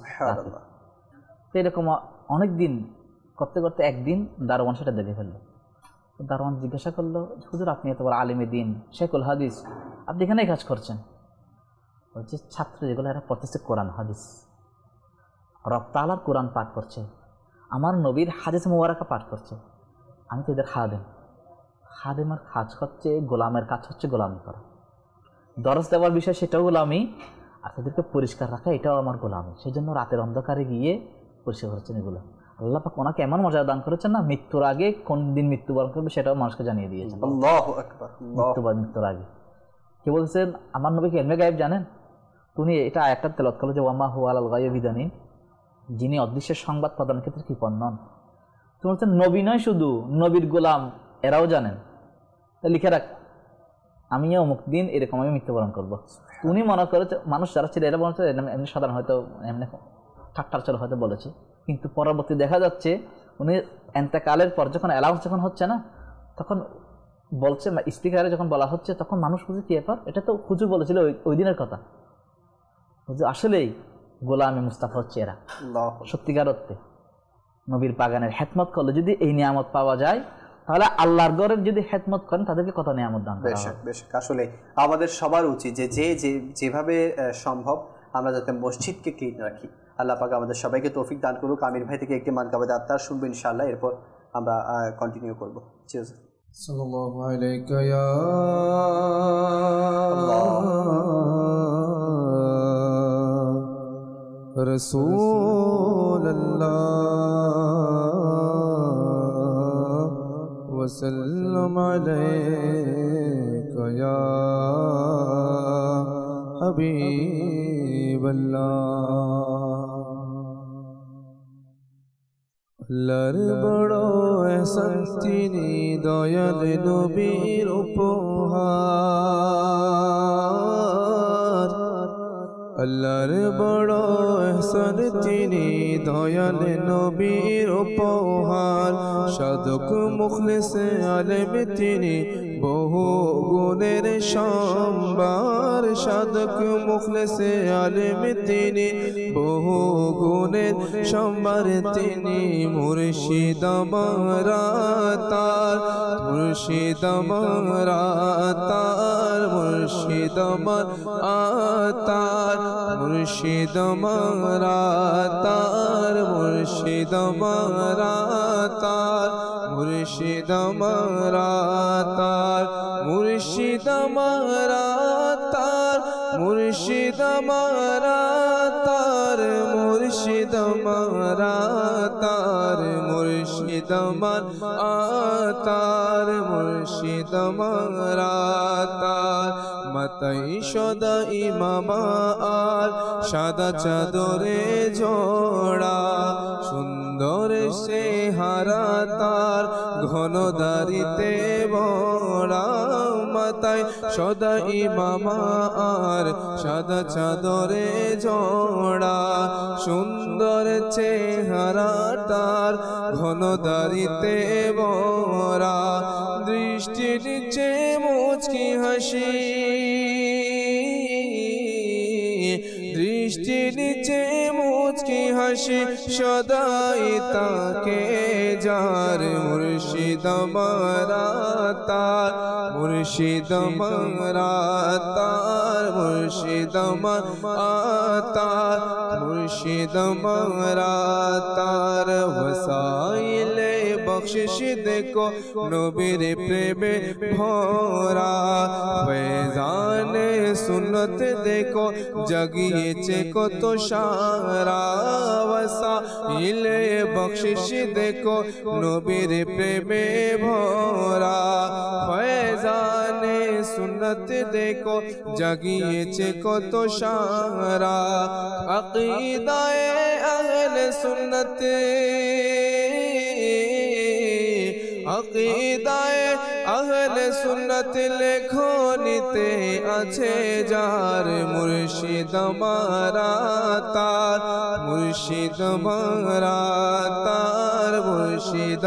তো এরকম অনেক দিন করতে করতে একদিন দারোয়ান সেটা দেখে ফেললো। দারোয়ান জিজ্ঞাসা করলো, হুজুর আপনি এত বড় আলেমে দিন, শেখুল হাদিস, আপনি এখানেই কাজ করছেন? বলছে ছাত্র যেগুলো এরা পড়তেছে কোরআন হাদিস, রব তাআলার কোরআন পাঠ করছে, আমার নবীর হাদিস মুবারাকা পাঠ করছে, আমি তো এদের খাদেম। খাদেমের কাজ হচ্ছে গোলামের কাজ হচ্ছে গোলামি করা, দরস দেওয়ার বিষয় সেটাও গোলামি, আর তাদেরকে পরিষ্কার রাখা এটাও আমার গোলামি। সেই জন্য রাতের অন্ধকারে গিয়ে পরিষ্কার করছেন এগুলো। আল্লাহ পাক ওনাকে এমন মর্যাদা দান করেছেন না, মৃত্যুর আগে কোন দিন মৃত্যুবরণ করবে সেটাও মানুষকে জানিয়ে দিয়েছেন। আল্লাহু আকবার। মৃত্যুর আগে কি বলছেন? আমার নবী কি ইলমে গায়েব জানেন? উনি এটা আয়াতটা তেলাওয়াত করলেন যে ওয়ামা হুয়া আলাল গায়বি বিদানিন, যিনি অদৃশ্যের সংবাদ প্রদানের ক্ষেত্রে কৃপণ নন। তো বলছেন নবী নয় শুধু, নবীর গোলাম এরাও জানেন। লিখে রাখ, আমিও অমুক দিন এরকম আমি মৃত্যুবরণ করবো। উনি মনে করেছে, মানুষ যারা ছিল এরা মনে হচ্ছে এমনি সাধারণ, হয়তো এমনি ঠাট্টার চলে হয়তো বলেছে, কিন্তু পরবর্তী দেখা যাচ্ছে উনি এন্তেকালের পর যখন অ্যালাউন্স যখন হচ্ছে না, তখন বলছে স্পিকারে যখন বলা হচ্ছে, তখন মানুষ বুঝে কি ব্যাপার, এটা তো হুজুর বলেছিল ওই দিনের কথা। হুজুর আসলেই গোলামে মুস্তাফা হচ্ছে এরা সত্যিকার অর্থে। নবীর বাগানের হেদমত করলে যদি এই নিয়ামত পাওয়া যায়, তাহলে আল্লাহর ঘরের যদি খেদমত করেন তাদেরকে কত নিয়ামত দান করা হবে। বেশক আসলে আমাদের সবার উচিত যে যেভাবে সম্ভব আমরা যাতে মসজিদকে ক্লিন রাখি। আল্লাহ পাক আমাদের সবাইকে তৌফিক দান করুক। আমির ভাই থেকে একটি মানকাবাদ আত্মার শুনবো ইনশাআল্লাহ, এরপর আমরা কন্টিনিউ করব। চিয়ার্স। সাল্লাল্লাহু আলাইকা ইয়া রাসূল الله وسلم عليك يا حبيب الله আল্লাহর বড় এহসান তিনি দয়াল নবীর উপহার আল্লাহর বড় এহসান তিনি দয়াল নবীর উপহার সাধক মুখলিস আলেম তিনি বহু গুণের সম্ভার সাধক মুখলিস আলেম তিনি বহু গুণের সম্ভার তিনি মুর্শিদ আমরা তার মুর্শিদ আমরা তার মুর্শিদ তার মুর্শিদ আমরা তার মুর্শিদ আমরা তার মুর্শিদ আমরা তার মুর্শিদ আমরা তার মুর্শিদ আমরা তার মুর্শিদ আমরা তার মুর্শিদ তার মুর্শিদ আমরা তার মাতাই সদা ইমামা আর সাদা চাদরে জোড়া সুন্দর সে হারা তার ঘন দাড়িতে বড়া মাতাই সদা ইমামা আর সাদা চাদরে জোড়া সুন্দর চেহারা তার ঘন দাড়িতে বড়া দৃষ্টি নিচে মুচকি হাসি দৃষ্টি নিচে মুচকি হাসি সদাই তাকে যার মুর্শিদ আমরা তার মুর্শিদ আমরা তার মুর্শিদ তার মুর্শিদ আমরা তার ওসাইলে বখশিশ দেখো নবীর প্রেমে ভরা ফয়জানে সুন্নত দেখো জাগিয়েছে কত সারা ওসাইলে বখশিশ দেখো নবীর প্রেমে ভরা ফয়জানে সুন্নত দেখো জাগিয়েছে কত সারা আকিদায়ে আহলে সুন্নত আকিদায়ে আহলে সুন্নত লেখনীতে আছে যার মুর্শিদ আমরা তার মুর্শিদ আমরা তার মুর্শিদ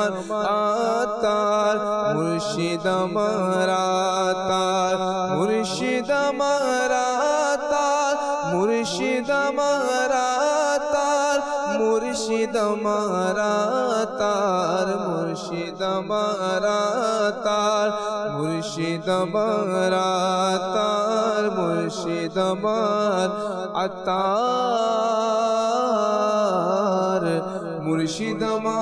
তার মুর্শিদ আমরা তার মুর্শিদ আমরা তার মুর্শিদ আমরা তার মুর্শিদ আমরা তার মুর্শিদ আমরা তার মুর্শিদ আমরা তার মুর্শিদ আতার মুর্শিদ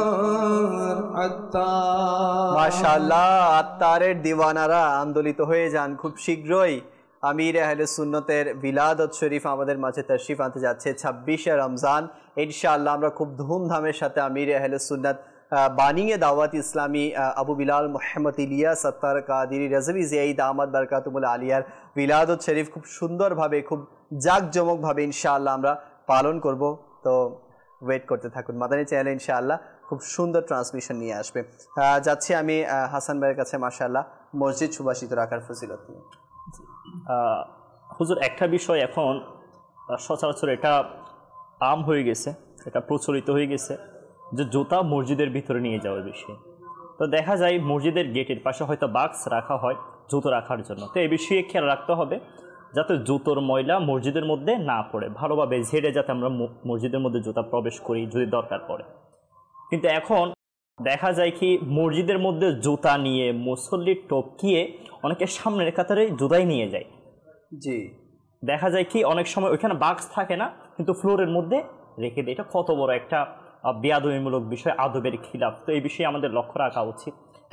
আত্তার মাশাআল্লাহ আত্তারের দিওয়ানারা আন্দোলিত হয়ে যান। খুব শীঘ্রই আমির আহলে সুন্নতের বিলাদত শরীফ আমাদের মাঝে তাশরিফ আনতে যাচ্ছে 26শে রমজান। ইনশাআল্লাহ আমরা খুব ধুমধামের সাথে আমির আহলে সুন্নত বানিয়ে দাওয়াত ইসলামী আবু বিলাল মোহাম্মদ ইলিয়াস আত্তার কাদিরি রাজভী জিয়াই দামাত বারকাতুল আলিয়ার বিলাদত শরীফ খুব সুন্দরভাবে খুব জাঁকজমকভাবে ইনশাআল্লাহ আমরা পালন করব। তো ওয়েট করতে থাকুন, মাদানী চ্যানেলে ইনশাআল্লাহ খুব সুন্দর ট্রান্সমিশন নিয়ে আসবে। যাচ্ছি আমি হাসান ভাইয়ের কাছে মাশাআল্লাহ মসজিদ সুবাসিত রাখার ফজিলত নিয়ে। হুজুর, একটা বিষয় এখন সচরাচর এটা আম হয়ে গেছে, এটা প্রচলিত হয়ে গেছে যে জুতা মসজিদের ভিতরে নিয়ে যাওয়ার বিষয়ে। তো দেখা যায় মসজিদের গেটের পাশে হয়তো বাক্স রাখা হয় জুতো রাখার জন্য। তো এই বিষয়ে খেয়াল রাখতে হবে যাতে জুতোর ময়লা মসজিদের মধ্যে না পড়ে, ভালোভাবে ঝেড়ে যাতে আমরা মসজিদের মধ্যে জুতা প্রবেশ করি যদি দরকার পড়ে। কিন্তু এখন দেখা যায় কি মসজিদের মধ্যে জুতা নিয়ে মুসল্লি টপকিয়ে অনেকে সামনের কাতারে জুতাই নিয়ে যায়। জি, দেখা যায় কি অনেক সময় ওইখানে বাক্স থাকে না কিন্তু ফ্লোরের মধ্যে রেখে দেয়। এটা কত বড় একটা বেয়াদবিমূলক বিষয়, আদবের খিলাফ। তো এই বিষয়ে আমাদের লক্ষ্য রাখা উচিত।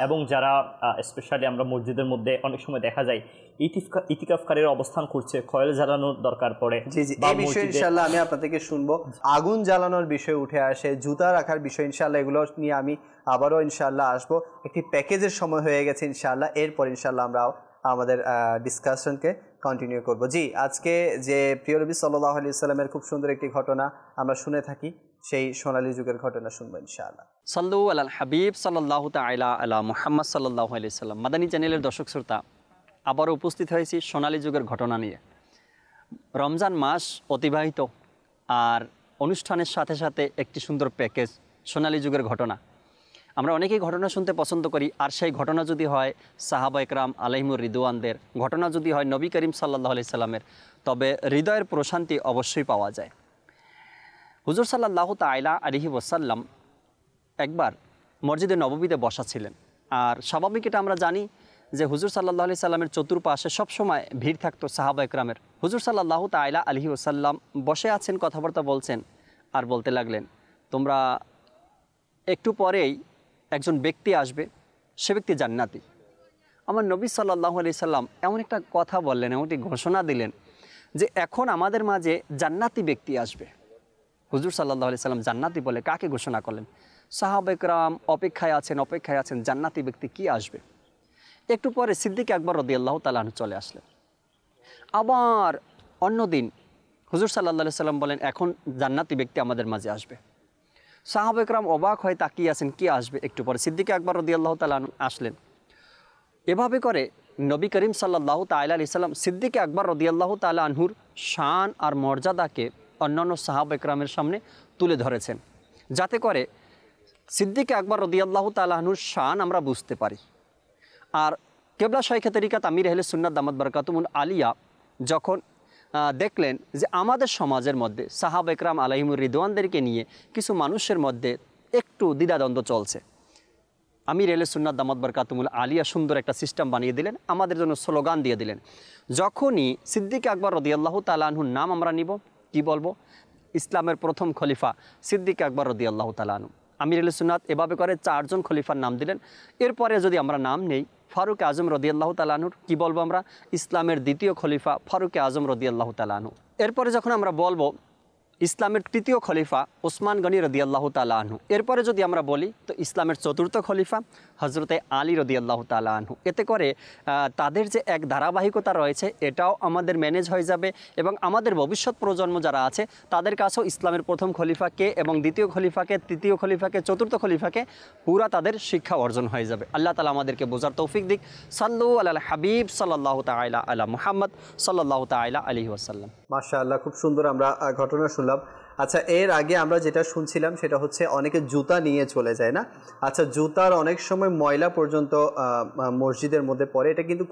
এবং যারা স্পেশালি আমরা মসজিদের মধ্যে অনেক সময় দেখা যায় ইতিকাফকারীর অবস্থান করছে, কয়েল জ্বালানোর দরকার পড়ে। জি জি, এই বিষয়ে ইনশাআল্লাহ আমি আপনার থেকে শুনবো। আগুন জ্বালানোর বিষয় উঠে আসে, জুতা রাখার বিষয়, ইনশাআল্লাহ এগুলো নিয়ে আমি আবারও ইনশাআল্লাহ আসবো। একটি প্যাকেজের সময় হয়ে গেছে ইনশাআল্লাহ, এরপর ইনশাআল্লাহ আমরা আমাদের ডিসকাশনকে কন্টিনিউ করব। জি, আজকে যে প্রিয় নবী সাল্লাল্লাহু আলাইহি ওয়াসাল্লামের খুব সুন্দর একটি ঘটনা আমরা শুনে থাকি, সেই সোনালী যুগের ঘটনা শুনবো ইনশাআল্লাহ। সাল্লু আলাল হাবিব সাল্লাল্লাহু তাআলা আলা মুহাম্মদ সাল্লাল্লাহু আলাইহি সাল্লাম। মাদানী চ্যানেলের দর্শক শ্রোতা, আবারও উপস্থিত হয়েছি সোনালী যুগের ঘটনা নিয়ে। রমজান মাস অতিবাহিত, আর অনুষ্ঠানের সাথে সাথে একটি সুন্দর প্যাকেজ, সোনালী যুগের ঘটনা। আমরা অনেকেই ঘটনা শুনতে পছন্দ করি, আর সেই ঘটনা যদি হয় সাহাবা একরাম আলাইহিমুর রিদওয়ানদের, ঘটনা যদি হয় নবী করিম সাল্লাল্লাহু আলাইহি সাল্লামের, তবে হৃদয়ের প্রশান্তি অবশ্যই পাওয়া যায়। হুজুর সাল্লাল্লাহু তাআলা আলাইহি ওয়াসাল্লাম একবার মসজিদে নববীতে বসা ছিলেন। আর স্বাভাবিক এটা আমরা জানি যে হুজুর সাল্লাল্লাহু আলাইহি সাল্লামের চতুর্পাশে সবসময় ভিড় থাকতো সাহাবা একরামের। হুজুর সাল্লাল্লাহু তাআলা আলাইহি ওয়াসাল্লাম বসে আছেন, কথাবার্তা বলছেন, আর বলতে লাগলেন, তোমরা একটু পরেই একজন ব্যক্তি আসবে, সে ব্যক্তি জান্নাতি। আমার নবী সাল্লাল্লাহু আলাইহি সাল্লাম এমন একটা কথা বললেন, এমন একটি ঘোষণা দিলেন যে এখন আমাদের মাঝে জান্নাতি ব্যক্তি আসবে। হুজুর সাল্লাল্লাহু আলাইহি সাল্লাম জান্নাতি বলে কাকে ঘোষণা করলেন? সাহাবা একরাম অপেক্ষায় আছেন জান্নাতি ব্যক্তি কি আসবে। একটু পরে সিদ্দিক আকবর রাদিয়াল্লাহু তাআলা আনহু চলে আসলেন। আবার অন্যদিন হুজুর সাল্লাল্লাহু আলাইহি সাল্লাম বলেন এখন জান্নাতি ব্যক্তি আমাদের মাঝে আসবে। সাহাবা একরাম অবাক হয়ে তাকিয়ে আছেন কি আসবে। একটু পরে সিদ্দিক আকবর রাদিয়াল্লাহু তাআলা আনহু আসলেন। এভাবে করে নবী করিম সাল্লাল্লাহু তাআলা আলাইহি সাল্লাম সিদ্দিক আকবর রাদিয়াল্লাহু তাআলা আনহুর শান আর মর্যাদাকে অন্যান্য সাহাবা একরামের সামনে তুলে ধরেছেন, যাতে করে সিদ্দিক আকবর রাদিয়াল্লাহু তাআলা আনহুর শান আমরা বুঝতে পারি। আর কেবলা শাইখে তরিকাত আমির আহলে সুন্নাত দামাত বারাকাতুহুল আলিয়া যখন দেখলেন যে আমাদের সমাজের মধ্যে সাহাবা একরাম আলাইহিমুর রিদওয়ানদেরকে নিয়ে কিছু মানুষের মধ্যে একটু দ্বিধাদ্বন্দ্ব চলছে, আমির আহলে সুন্নাত দামাত বারাকাতুহুল আলিয়া সুন্দর একটা সিস্টেম বানিয়ে দিলেন, আমাদের জন্য স্লোগান দিয়ে দিলেন। যখনই সিদ্দিক আকবর রাদিয়াল্লাহু তাআলা আনহুর নাম আমরা নিব, কি বলবো? ইসলামের প্রথম খলিফা সিদ্দিক আকবর রাদিয়াল্লাহু তাআলা আনহু। আমির আহলে সুন্নাত এভাবে করে 4 জন খলিফার নাম দিলেন। এরপরে যদি আমরা নাম নেই ফারুক আজম রাদিয়াল্লাহু তাআলা আনহুর, কি বলবো আমরা? ইসলামের দ্বিতীয় খলিফা ফারুক আজম রাদিয়াল্লাহু তাআলা আনহু। এরপরে যখন আমরা বলবো ইসলামের তৃতীয় খলিফা ওসমান গনি রাদিয়াল্লাহু তাআলা আনহু, এরপরে যদি আমরা বলি তো ইসলামের চতুর্থ খলিফা হযরতে আলী রাদিয়াল্লাহু তাআলা আনহু। এতে করে তাদের যে এক ধারাবাহিকতা রয়েছে এটাও আমাদের ম্যানেজ হয়ে যাবে, এবং আমাদের ভবিষ্যৎ প্রজন্ম যারা আছে তাদের কাছেও ইসলামের প্রথম খলিফাকে এবং দ্বিতীয় খলিফাকে, তৃতীয় খলিফাকে, চতুর্থ খলিফাকে পুরা তাদের শিক্ষা অর্জন হয়ে যাবে। আল্লাহ তাআলা আমাদেরকে বোঝার তৌফিক দিক। সাল্লু আলাল হাবিব সাল্লাল্লাহু তাআলা আলা মুহাম্মদ সাল্লাল্লাহু তাআলা আলাইহি ওয়াসাল্লাম। মাশাআল্লাহ, খুব সুন্দর আমরা ঘটনা শুনলাম। আচ্ছা, এর আগে আমরা যেটা শুনছিলাম সেটা হচ্ছে অনেকে জুতা নিয়ে চলে যায় না? আচ্ছা, জুতার অনেক সময় ময়লা পর্যন্ত মসজিদের মধ্যে পড়ে, এটা কিন্তু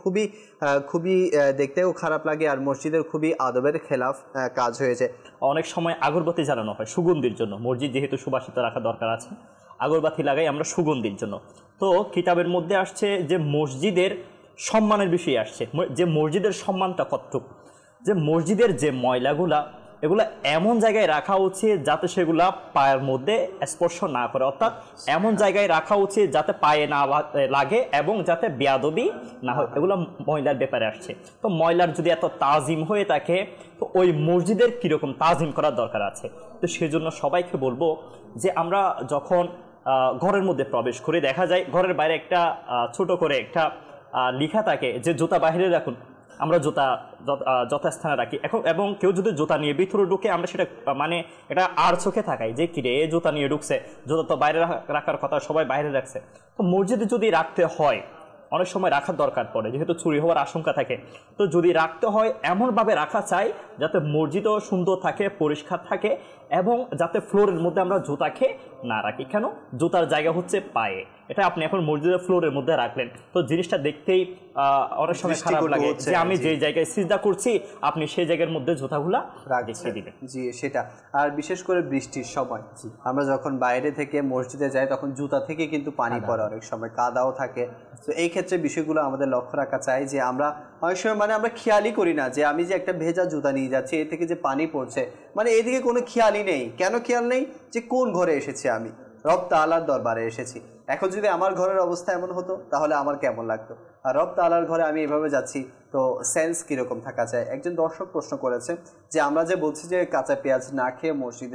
খুবই দেখতেও খারাপ লাগে, আর মসজিদের খুবই আদবের খেলাফ কাজ হয়েছে। অনেক সময় আগরবাতি জ্বালানো হয় সুগন্ধির জন্য, মসজিদ যেহেতু সুবাসিত রাখা দরকার আছে, আগরবাতি লাগাই আমরা সুগন্ধির জন্য। তো কিতাবের মধ্যে আসছে যে মসজিদের সম্মানের বিষয়ে আসছে, যে মসজিদের সম্মানটা কতটুকু, যে মসজিদের যে ময়লাগুলা এগুলো এমন জায়গায় রাখা উচিত যাতে সেগুলা পায়ের মধ্যে স্পর্শ না করে, অর্থাৎ এমন জায়গায় রাখা উচিত যাতে পায়ে না লাগে এবং যাতে বেয়াদবি না হয়, এগুলো ময়লার ব্যাপারে আসছে। তো ময়লার যদি এত তাজিম হয়ে থাকে তো ওই মসজিদের কীরকম তাজিম করার দরকার আছে। তো সেজন্য সবাইকে বলবো যে আমরা যখন ঘরের মধ্যে প্রবেশ করি, দেখা যায় ঘরের বাইরে একটা ছোট করে একটা লেখা থাকে যে জুতা বাইরে রাখুন, আমরা জুতা যথাস্থানে রাখি। এবং কেউ যদি জুতা নিয়ে ভিতরে ঢুকে আমরা সেটা মানে এটা আর চোখে থাকাই যে কিরে এ জুতা নিয়ে ঢুকছে, জুতা তো বাইরে রাখার কথা, সবাই বাইরে রাখছে। তো মসজিদে যদি রাখতে হয় অনেক সময় রাখার দরকার পড়ে, যেহেতু চুরি হওয়ার আশঙ্কা থাকে। তো যদি রাখতে হয় এমনভাবে রাখা চাই যাতে মসজিদও সুন্দর থাকে, পরিষ্কার থাকে, এবং যাতে ফ্লোরের মধ্যে আমরা জুতাকে না রাখি। কেন? জুতার জায়গা হচ্ছে পায়ে, এটা আপনি এখন মসজিদের ফ্লোরের মধ্যে রাখলেন, তো জিনিসটা দেখতেই অনেক সময় খারাপ লাগে যে আমি যে জায়গায় সিজদা করছি আপনি সেই জায়গার মধ্যে জুতাগুলা রেখে দিবেন। জি, সেটা। আর বিশেষ করে বৃষ্টির সময় আমরা যখন বাইরে থেকে মসজিদে যাই তখন জুতা থেকে কিন্তু পানি পড়ে, অনেক সময় কাদাও থাকে। তো এই ক্ষেত্রে বিষয়গুলো আমাদের লক্ষ্য রাখা চাই যে আমরা অনেক সময় আমরা খেয়ালই করি না যে আমি যে একটা ভেজা জুতা নিয়ে যাচ্ছি এ থেকে যে পানি পড়ছে, এদিকে কোনো খেয়ালই নেই। কেন খেয়াল নেই? যে কোন ঘরে এসেছি আমি, রব তাআলার দরবারে এসেছি। এখন যদি আমার ঘরের অবস্থা এমন হতো তাহলে আমার কেমন লাগতো? আর রব তাআলার ঘরে আমি এভাবে যাচ্ছি, তো সেন্স কীরকম থাকা যায়? একজন দর্শক প্রশ্ন করেছে যে আমরা যে বলছি যে কাঁচা পেঁয়াজ না খেয়ে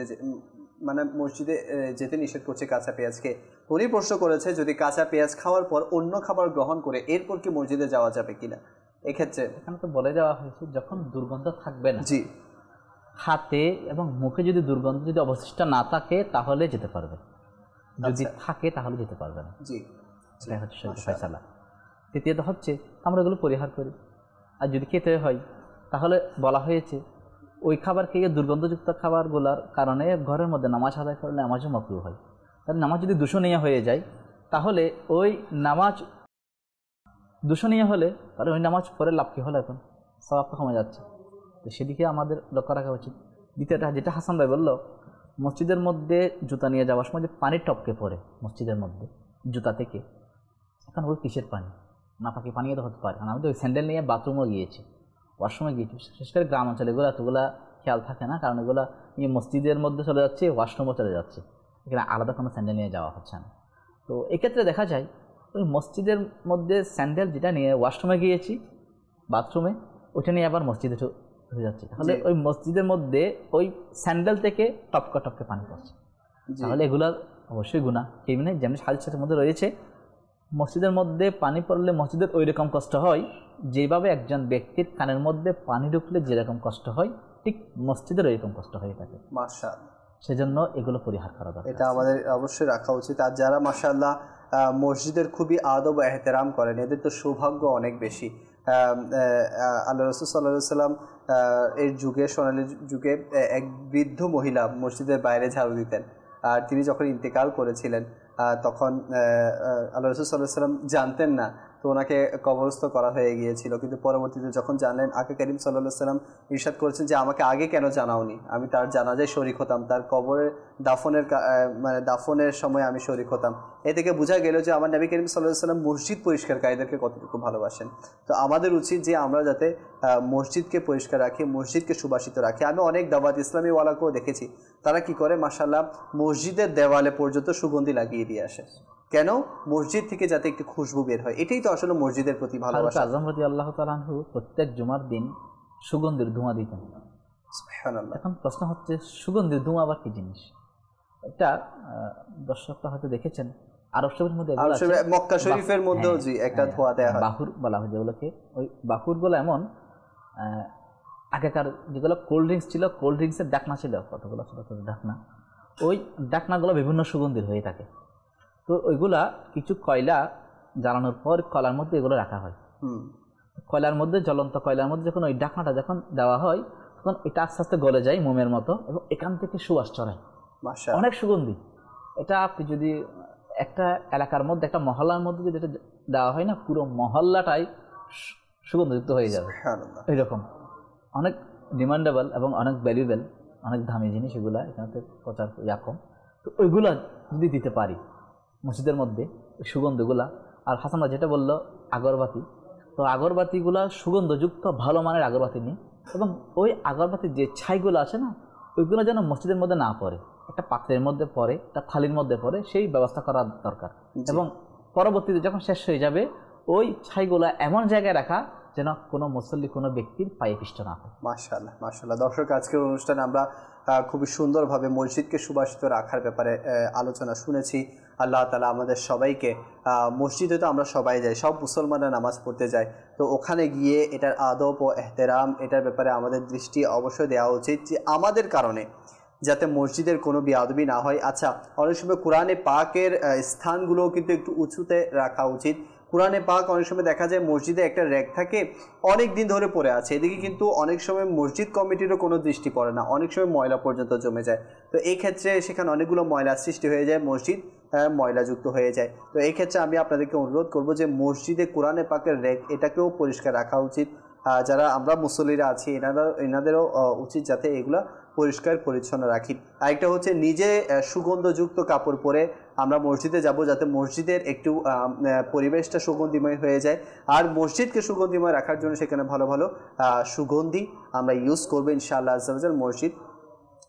মসজিদে যেতে নিষেধ করছে কাঁচা পেঁয়াজকে, উনি প্রশ্ন করেছে যদি কাঁচা পেঁয়াজ খাওয়ার পর অন্য খাবার গ্রহণ করে এরপর কি মসজিদে যাওয়া যাবে কিনা। এক্ষেত্রে এখানে তো বলে দেওয়া হয়েছে যখন দুর্গন্ধ থাকবে না, জি, হাতে এবং মুখে যদি দুর্গন্ধ যদি অবশিষ্ট না থাকে তাহলে যেতে পারবে, যদি থাকে তাহলে যেতে পারবে না। জি, সেটা হচ্ছে ফয়সালা। তৃতীয়ত হচ্ছে আমরা এগুলো পরিহার করি, আর যদি খেতে হয় তাহলে বলা হয়েছে ওই খাবার খেয়ে দুর্গন্ধযুক্ত খাবারগুলোর কারণে ঘরের মধ্যে নামাজ আদায় করলে নামাজও মাকরুহ হয়। তাহলে নামাজ যদি দূষণীয় হয়ে যায় তাহলে ওই নামাজ দূষণীয় হলে তাহলে ওই নামাজ পরে লাভ কী হলো? এখন সওয়াব তো কমে যাচ্ছে, তো সেদিকে আমাদের লক্ষ্য রাখা উচিত। দ্বিতীয়টা যেটা হাসান ভাই বলল, মসজিদের মধ্যে জুতা নিয়ে যাওয়ার সময় যে পানি টপকে পড়ে মসজিদের মধ্যে জুতা থেকে, এখন ওই কিসের পানি? নাপাকি পানিও তো হতে পারে। কারণ আমি তো ওই স্যান্ডেল নিয়ে বাথরুমও গিয়েছি, ওয়াশরুমে গিয়েছি। বিশেষ করে গ্রাম অঞ্চলে এতগুলা খেয়াল থাকে না, কারণ এগুলো মসজিদের মধ্যে চলে যাচ্ছে, ওয়াশরুমও চলে যাচ্ছে, এখানে আলাদা কোনো স্যান্ডেল নিয়ে যাওয়া হচ্ছে না। তো এক্ষেত্রে দেখা যায় ওই মসজিদের মধ্যে স্যান্ডেল যেটা নিয়ে ওয়াশরুমে গিয়েছি বাথরুমে, ওইটা নিয়ে আবার মসজিদে হয়ে যাচ্ছে, তাহলে ওই মসজিদের মধ্যে ওই স্যান্ডেল থেকে টপকা টপকে পানি পড়ছে, তাহলে এগুলো অবশ্যই গুনাহ। কেমনে? যেমন হাদিসের মধ্যে রয়েছে মসজিদের মধ্যে পানি পড়লে মসজিদের ওই রকম কষ্ট হয় যেভাবে একজন ব্যক্তির কানের মধ্যে পানি ঢুকলে যেরকম কষ্ট হয়, ঠিক মসজিদের ওইরকম কষ্ট হয়ে থাকে। মাশাআল্লাহ, সেজন্য এগুলো পরিহার করা দরকার, এটা আমাদের অবশ্যই রাখা উচিত। আর যারা মাশাআল্লাহ মসজিদের খুবই আদব এহতেরাম করেন, এদের তো সৌভাগ্য অনেক বেশি। আল্লাহ রাসূল সাল্লাল্লাহু আলাইহি ওয়াসাল্লাম এর যুগে, সোনালী যুগে এক বৃদ্ধ মহিলা মসজিদের বাইরে ঝাড়ু দিতেন, আর তিনি যখন ইন্তেকাল করেছিলেন তখন আল্লাহ রাসূল সাল্লাল্লাহু আলাইহি ওয়াসাল্লাম জানতেন না, তো ওনাকে কবরস্থ করা হয়ে গিয়েছিল। কিন্তু পরবর্তীতে যখন জানলেন, আকে করিম সাল্লাল্লাহু আলাইহি ওয়াসাল্লাম ইরশাদ করেছেন যে আমাকে আগে কেন জানাওনি, আমি তার জানাজায় শরীক হতাম, তার কবরের দাফনের সময় আমি শরীক হতাম। এ থেকে বোঝা গেল যে আমার নবী করিম সাল্লাল্লাহু আলাইহি ওয়াসাল্লাম মসজিদ পরিষ্কারকারীদেরকে কতটুকু ভালোবাসেন। তো আমাদের উচিত যে আমরা যাতে মসজিদকে পরিষ্কার রাখি, মসজিদকে সুবাসিত রাখি। আমি অনেক দাওয়াত ইসলামী ওয়ালাকেও দেখেছি, তারা কি করে মাশাআল্লাহ মসজিদের দেওয়ালে পর্যন্ত সুগন্ধি লাগিয়ে দিয়ে আসে। কেন? মসজিদ থেকে যাতে একটু খুশবু বের হয়। এটাই তো আসলে মসজিদের প্রতি ভালোবাসা। আজম রাদিয়াল্লাহু তাআলা আনহু প্রত্যেক জুমার দিন সুগন্ধির ধোঁয়া দিতেন। সুবহানাল্লাহ। এখন প্রশ্ন হচ্ছে সুগন্ধির ধোঁয়া আবার কি জিনিস? এটা দর্শকরা হয়তো দেখেছেন আরব শরীফের মধ্যে, মক্কা শরীফের মধ্যেও জি একটা ধোঁয়া দেয়া হয়, বাহুর বলা হয় যেগুলোকে। ওই বাহুরগুলো এমন আগেকার যেগুলো কোল্ড ড্রিঙ্কস ছিল, কোল্ড ড্রিঙ্কসের ডাকনা ছিল কতগুলো ছোটো ছোটো ডাকনা, ওই ডাকনাগুলো বিভিন্ন সুগন্ধির হয়ে থাকে। তো ওইগুলা কিছু কয়লা জ্বালানোর পর কয়লার মধ্যে এগুলো রাখা হয়। কয়লার মধ্যে, জ্বলন্ত কয়লার মধ্যে যখন ওই ডাকনাটা যখন দেওয়া হয় তখন এটা আস্তে আস্তে গলে যায় মোমের মতো, এবং এখান থেকে সুবাস ছড়ায়, অনেক সুগন্ধি। এটা আপনি যদি একটা এলাকার মধ্যে, একটা মহল্লার মধ্যে যদি এটা দেওয়া হয় না, পুরো মহল্লাটাই সুগন্ধযুক্ত হয়ে যাবে। এইরকম অনেক ডিমান্ডেবল এবং অনেক ভ্যালুয়েবল, অনেক দামি জিনিস এগুলা, এখানে প্রচার কম। তো ওইগুলা যদি দিতে পারি মসজিদের মধ্যে সুগন্ধগুলা। আর হাসানরা যেটা বললো আগরবাতি, তো আগরবাতিগুলা সুগন্ধযুক্ত ভালো মানের আগরবাতি নিই, এবং ওই আগরবাতির যে ছাইগুলো আছে না, ওইগুলো যেন মসজিদের মধ্যে না পড়ে, একটা পাত্রের মধ্যে পড়ে, একটা থালির মধ্যে পড়ে, সেই ব্যবস্থা করা দরকার। এবং পরবর্তীতে যখন শেষ হয়ে যাবে ওই ছাইগুলা এমন জায়গায় রাখা যেন কোনো মুসল্লি, কোনো ব্যক্তির পায়ে পিষ্ট না হয়। মাশাআল্লাহ, মাশাআল্লাহ। দর্শক, আজকের অনুষ্ঠানে আমরা খুবই সুন্দরভাবে মসজিদকে সুবাসিত রাখার ব্যাপারে আলোচনা শুনেছি। আল্লাহ তাআলা আমাদের সবাইকে, মসজিদে তো আমরা সবাই যাই, সব মুসলমানরা নামাজ পড়তে যায়, তো ওখানে গিয়ে এটার আদব ও এহতেরাম, এটার ব্যাপারে আমাদের দৃষ্টি অবশ্যই দেওয়া উচিত, যে আমাদের কারণে যাতে মসজিদের কোনো বেয়াদবি না হয়। আচ্ছা, অনেক সময় কোরআনে পাকের স্থানগুলোও কিন্তু একটু উঁচুতে রাখা উচিত। কোরআনে পাক অনেক সময় দেখা যায় মসজিদে একটা র্যাক থাকে, অনেক দিন ধরে পড়ে আছে, এদিকে কিন্তু অনেক সময় মসজিদ কমিটিরও কোনো দৃষ্টি পড়ে না, অনেক সময় ময়লা পর্যন্ত জমে যায়। তো এই ক্ষেত্রে সেখানে অনেকগুলো ময়লার সৃষ্টি হয়ে যায়, মসজিদ ময়লাযুক্ত হয়ে যায়। তো এই ক্ষেত্রে আমি আপনাদেরকে অনুরোধ করব যে মসজিদে কোরআনে পাকের র্যাক এটাকেও পরিষ্কার রাখা উচিত। যারা আমরা মুসল্লিরা আছি এনাদেরও উচিত যাতে এগুলা পরিষ্কার পরিচ্ছন্ন রাখি। আরেকটা হচ্ছে নিজে সুগন্ধযুক্ত কাপড় পরে আমরা মসজিদে যাব, যাতে মসজিদের একটু পরিবেশটা সুগন্ধিময় হয়ে যায়। আর মসজিদকে সুগন্ধিময় রাখার জন্য সেখানে ভালো ভালো সুগন্ধি আমরা ইউজ করবো ইনশাআল্লাহ আজ্জা ওয়া জাল। মসজিদ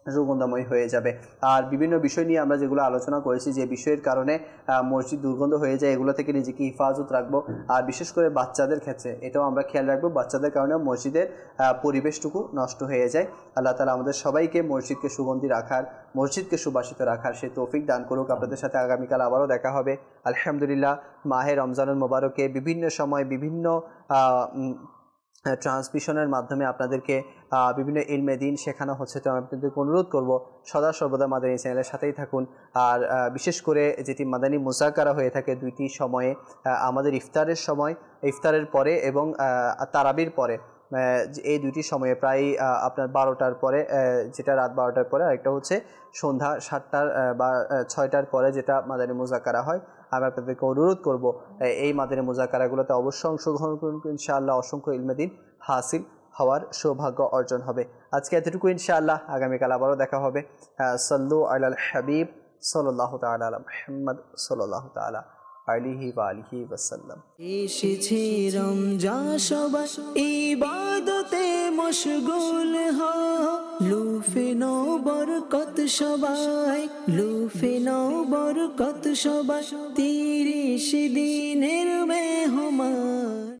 সুগন্ধময় হয়ে যাবে। আর বিভিন্ন বিষয় নিয়ে আমরা যেগুলো আলোচনা করেছি, যে বিষয়ের কারণে মসজিদ দুর্গন্ধ হয়ে যায়, এগুলো থেকে নিজেকে হেফাজত রাখবো। আর বিশেষ করে বাচ্চাদের ক্ষেত্রে এটাও আমরা খেয়াল রাখবো, বাচ্চাদের কারণে মসজিদের পরিবেশটুকু নষ্ট হয়ে যায়। আল্লাহ তাআলা আমাদের সবাইকে মসজিদকে সুগন্ধি রাখার, মসজিদকে সুবাসিত রাখার সে তৌফিক দান করুক। আপনাদের সাথে আগামীকাল আবারও দেখা হবে আলহামদুলিল্লাহ। মাহে রমজানুল মোবারকে বিভিন্ন সময় বিভিন্ন ট্রান্সমিশনের মাধ্যমে আপনাদেরকে বিভিন্ন ইলমে দিন শেখানো হচ্ছে। তো আমি আপনাদেরকে অনুরোধ করব সদা সর্বদা মাদানী চ্যানেলের সাথেই থাকুন। আর বিশেষ করে যেটি মাদানী মুজাকারা হয়ে থাকে দুইটি সময়ে, আমাদের ইফতারের সময়, ইফতারের পরে এবং তারাবির পরে, এই দুইটি সময়ে প্রায় আপনার 12টার পরে, যেটা রাত 12টার পরে, আরেকটা হচ্ছে সন্ধ্যা 7টার বা 6টার পরে যেটা মাদানী মুজাকারা হয়। আমি আপনাদেরকে অনুরোধ করব এই মাদানী মুজাকারাগুলোতে অবশ্যই অংশগ্রহণ করুন, ইনশাআল্লাহ অসংখ্য ইলমে দিন হাসিল হওয়ার সৌভাগ্য অর্জন হবে। আজকে এতটুকু, ইনশাআল্লাহ আগামীকাল আবারও দেখা হবে। সাল্লু আলাল হাবিব সাল্লাল্লাহু তাআলা আলা মুহাম্মদ সাল্লাল্লাহু তাআলা আলাইহি ওয়া আলিহি ওয়াসাল্লাম। এসেছে রমজান, সবাই ইবাদতে মশগুল হও, লুফে নাও বরকত সবাই, লুফে নাও বরকত সবাই, 30 দিনের মেহমান।